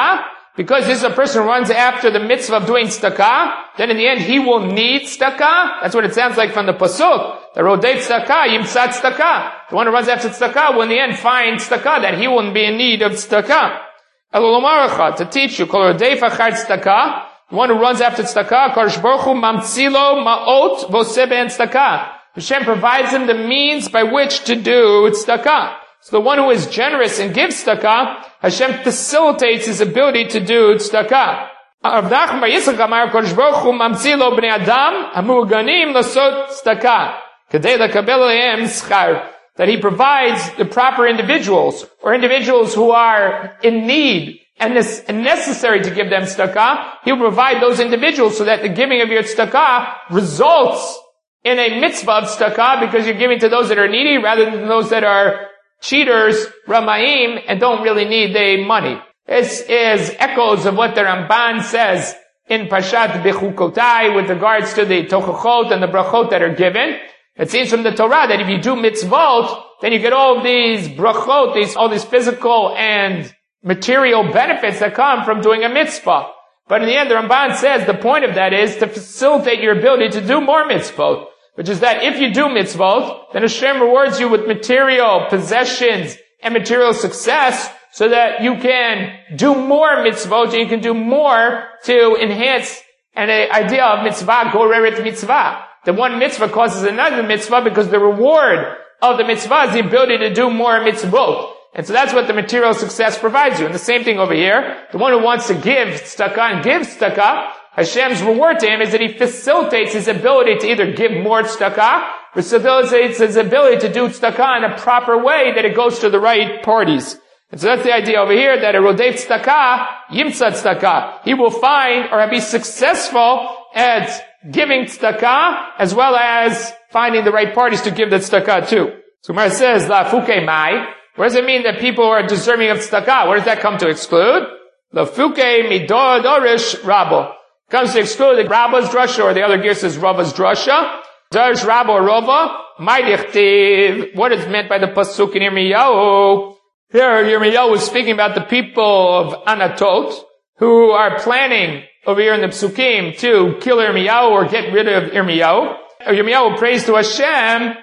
because this is a person who runs after the mitzvah of doing tzedakah, then in the end he will need tzedakah. That's what it sounds like from the pasuk. The rodei tzedakah, yimtzat tzedakah. The one who runs after tzedakah will in the end find tzedakah, that he won't be in need of tzedakah. Elolomaracha, to teach you, kol rodei achar tzedakah, the one who runs after tzedakah, Kadosh Baruch Hu mamtzilo ma'ot voseh ben tzedakah. Hashem provides him the means by which to do tzedakah. So the one who is generous and gives tzedakah, Hashem facilitates his ability to do tzedakah. Rav Nachman bar Yitzchak amar Kadosh Baruch Hu mamtzilo bnei adam hamuganim lasot tzedakah kedei lekabel alehem schar. That he provides the proper individuals, or individuals who are in need and necessary to give them tzedakah. He'll provide those individuals so that the giving of your tzedakah results in a mitzvah of tzedakah, because you're giving to those that are needy rather than those that are cheaters, Ramaim, and don't really need the money. This is echoes of what the Ramban says in Parshat Bechukotai with regards to the Tochachot and the Brachot that are given. It seems from the Torah that if you do mitzvot, then you get all of these brachot, all these physical and material benefits that come from doing a mitzvah. But in the end, the Ramban says the point of that is to facilitate your ability to do more mitzvot, which is that if you do mitzvot, then Hashem rewards you with material possessions and material success so that you can do more mitzvot and you can do more to enhance an idea of mitzvah, goreret mitzvah. The one mitzvah causes another mitzvah because the reward of the mitzvah is the ability to do more mitzvot. And so that's what the material success provides you. And the same thing over here. The one who wants to give tzedakah and gives tzedakah, Hashem's reward to him is that he facilitates his ability to either give more tzedakah, or facilitates his ability to do tzedakah in a proper way that it goes to the right parties. And so that's the idea over here, that a rodei tzedakah, yimtzat tzedakah. He will find or be successful at giving tzedakah, as well as finding the right parties to give the tzedakah to. So Gemara says, La fuke mai. What does it mean that people are deserving of tzedakah? What does that come to exclude? La fuke midor dorish rabo. Comes to exclude the Rabba's drasha, or the other gear says Rava's drasha. Dorish rabo or Rava. Maidichtiv. What is meant by the pasuk in Yirmiyahu? Here Yirmiyahu is speaking about the people of Anatot, who are planning over here in the Psukim to kill Yirmiyahu or get rid of Yirmiyahu. Yirmiyahu prays to Hashem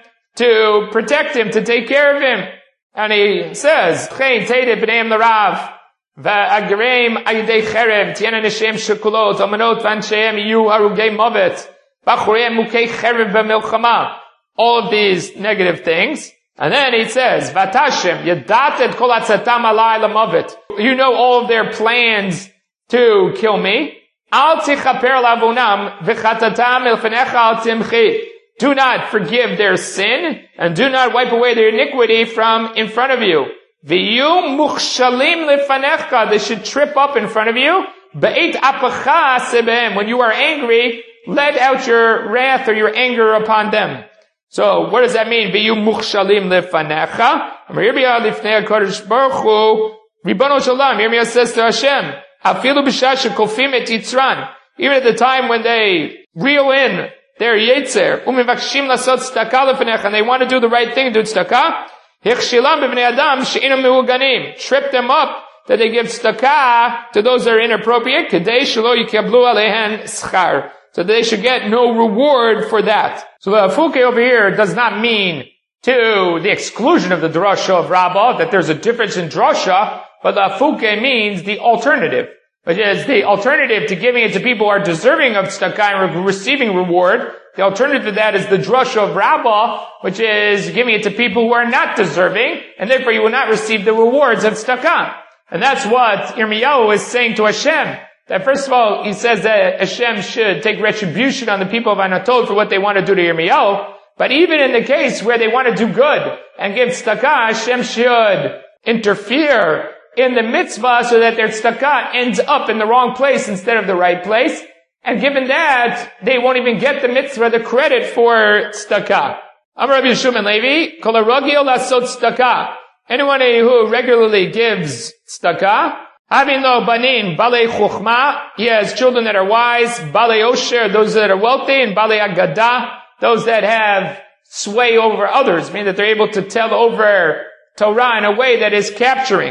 to protect him, to take care of him. And he says, Chein teide b'neim l'rav, v'agireim ayidei cherev, tiena neshem shekulot, omanot v'ansheim yu harugei movet, v'achureim mukei cherev b'milchama. All of these negative things. And then he says, Vatashem, yadatet kol atzatam alai l'movet. You know all of their plans to kill me. Al tichaper lavunam, v'chatatam ilfanecha al timchi. Do not forgive their sin, and do not wipe away their iniquity from in front of you. V'yu muchshalim lefanecha. They should trip up in front of you. Be'et apacha sebehem. When you are angry, let out your wrath or your anger upon them. So, what does that mean? V'yu muchshalim lefanecha. Yirmiyah lifnei HaKadosh Baruch Hu. Ribono Shalom. Yirmiyah says to Hashem, Afilu b'shah shekofim et yitzran. Even at the time when they reel in their yetzer, umivakshim lasot tzedakah lefanecha, and they want to do the right thing and do tzedakah, hichshilam b'bnei adam she'inam mehuganim. Trip them up that they give tzedakah to those that are inappropriate, kedei shelo yikablu alehen schar. So they should get no reward for that. So the afuke over here does not mean to the exclusion of the drasha of Rabbah, that there's a difference in drasha, but the afuke means the alternative, which is the alternative to giving it to people who are deserving of tzedakah and receiving reward. The alternative to that is the drasha of Rabbah, which is giving it to people who are not deserving, and therefore you will not receive the rewards of tzedakah. And that's what Yirmiyahu is saying to Hashem. That first of all, he says that Hashem should take retribution on the people of Anatot for what they want to do to Yirmiyahu. But even in the case where they want to do good and give tzedakah, Hashem should interfere in the mitzvah so that their tzedakah ends up in the wrong place instead of the right place. And given that, they won't even get the mitzvah, the credit for tzedakah. Amar Rabbi Yeshua ben Levi, kol harogil lasot tzedakah. Anyone who regularly gives tzedakah, having lo banim balei chuchma, he has children that are wise, balei osher, those that are wealthy, and balei agada, those that have sway over others, meaning that they're able to tell over Torah in a way that is capturing.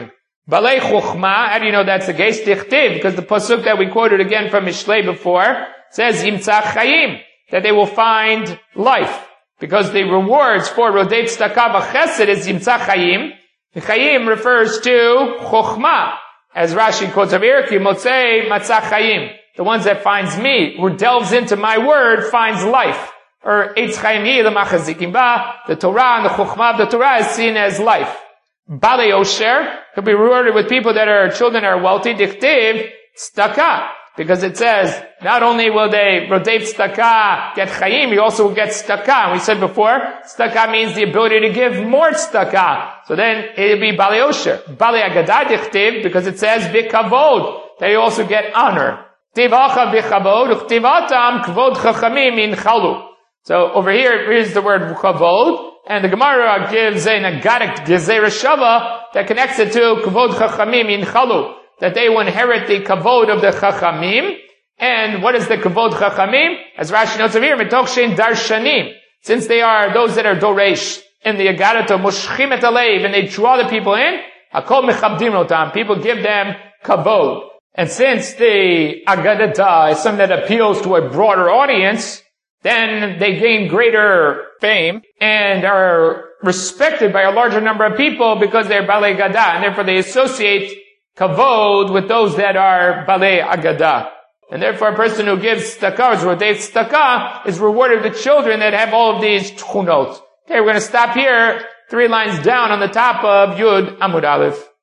Balei Chochma, how do you know that's the case? Tichtiv, because the pasuk that we quoted again from Mishlei before says Yimtzach Chayim, that they will find life. Because the rewards for Rodei Tzedakah V'Chesed is Yimtzach Chayim. The Chayim refers to Chochma. As Rashi quotes of here, Ki Motzei Matzach Chayim. The ones that finds me, who delves into my word, finds life. Or Eitz Chayim Yi L'Machazikim Ba, the Torah and the Chochma of the Torah is seen as life. Balei Osher could be rewarded with people that are children that are wealthy. Dichtiv Tzedakah, because it says not only will they Rodei Tzedakah get Chayim, you also will get Tzedakah. And we said before, Tzedakah means the ability to give more Tzedakah. So then it'll be Balei Osher. Balei Agadah Dichtiv, because it says B'Kavod, that you also get honor. Tivacha B'Kavod Uchtivatam Kvod Chachamim in Chalu. So over here's the word Kavod. And the Gemara gives a Nagaric Gezerah Shava that connects it to Kavod Chachamim in Chalu, that they will inherit the Kavod of the Chachamim. And what is the Kavod Chachamim? As Rashi notes over here, Mitoch Shein Darshanim. Since they are those that are Doresh in the Agadah, Moshchim et Alev, and they draw the people in, Hakol Mechabdim Lotam, people give them Kavod. And since the Agadah is something that appeals to a broader audience, then they gain greater fame and are respected by a larger number of people because they're Balei Agadah, and therefore they associate kavod with those that are Balei Agadah. And therefore a person who gives tzedakah, or Rodei Tzedakah, is rewarded with children that have all of these tchunot. Okay, we're going to stop here, 3 lines down on the top of Yud Amud Aleph.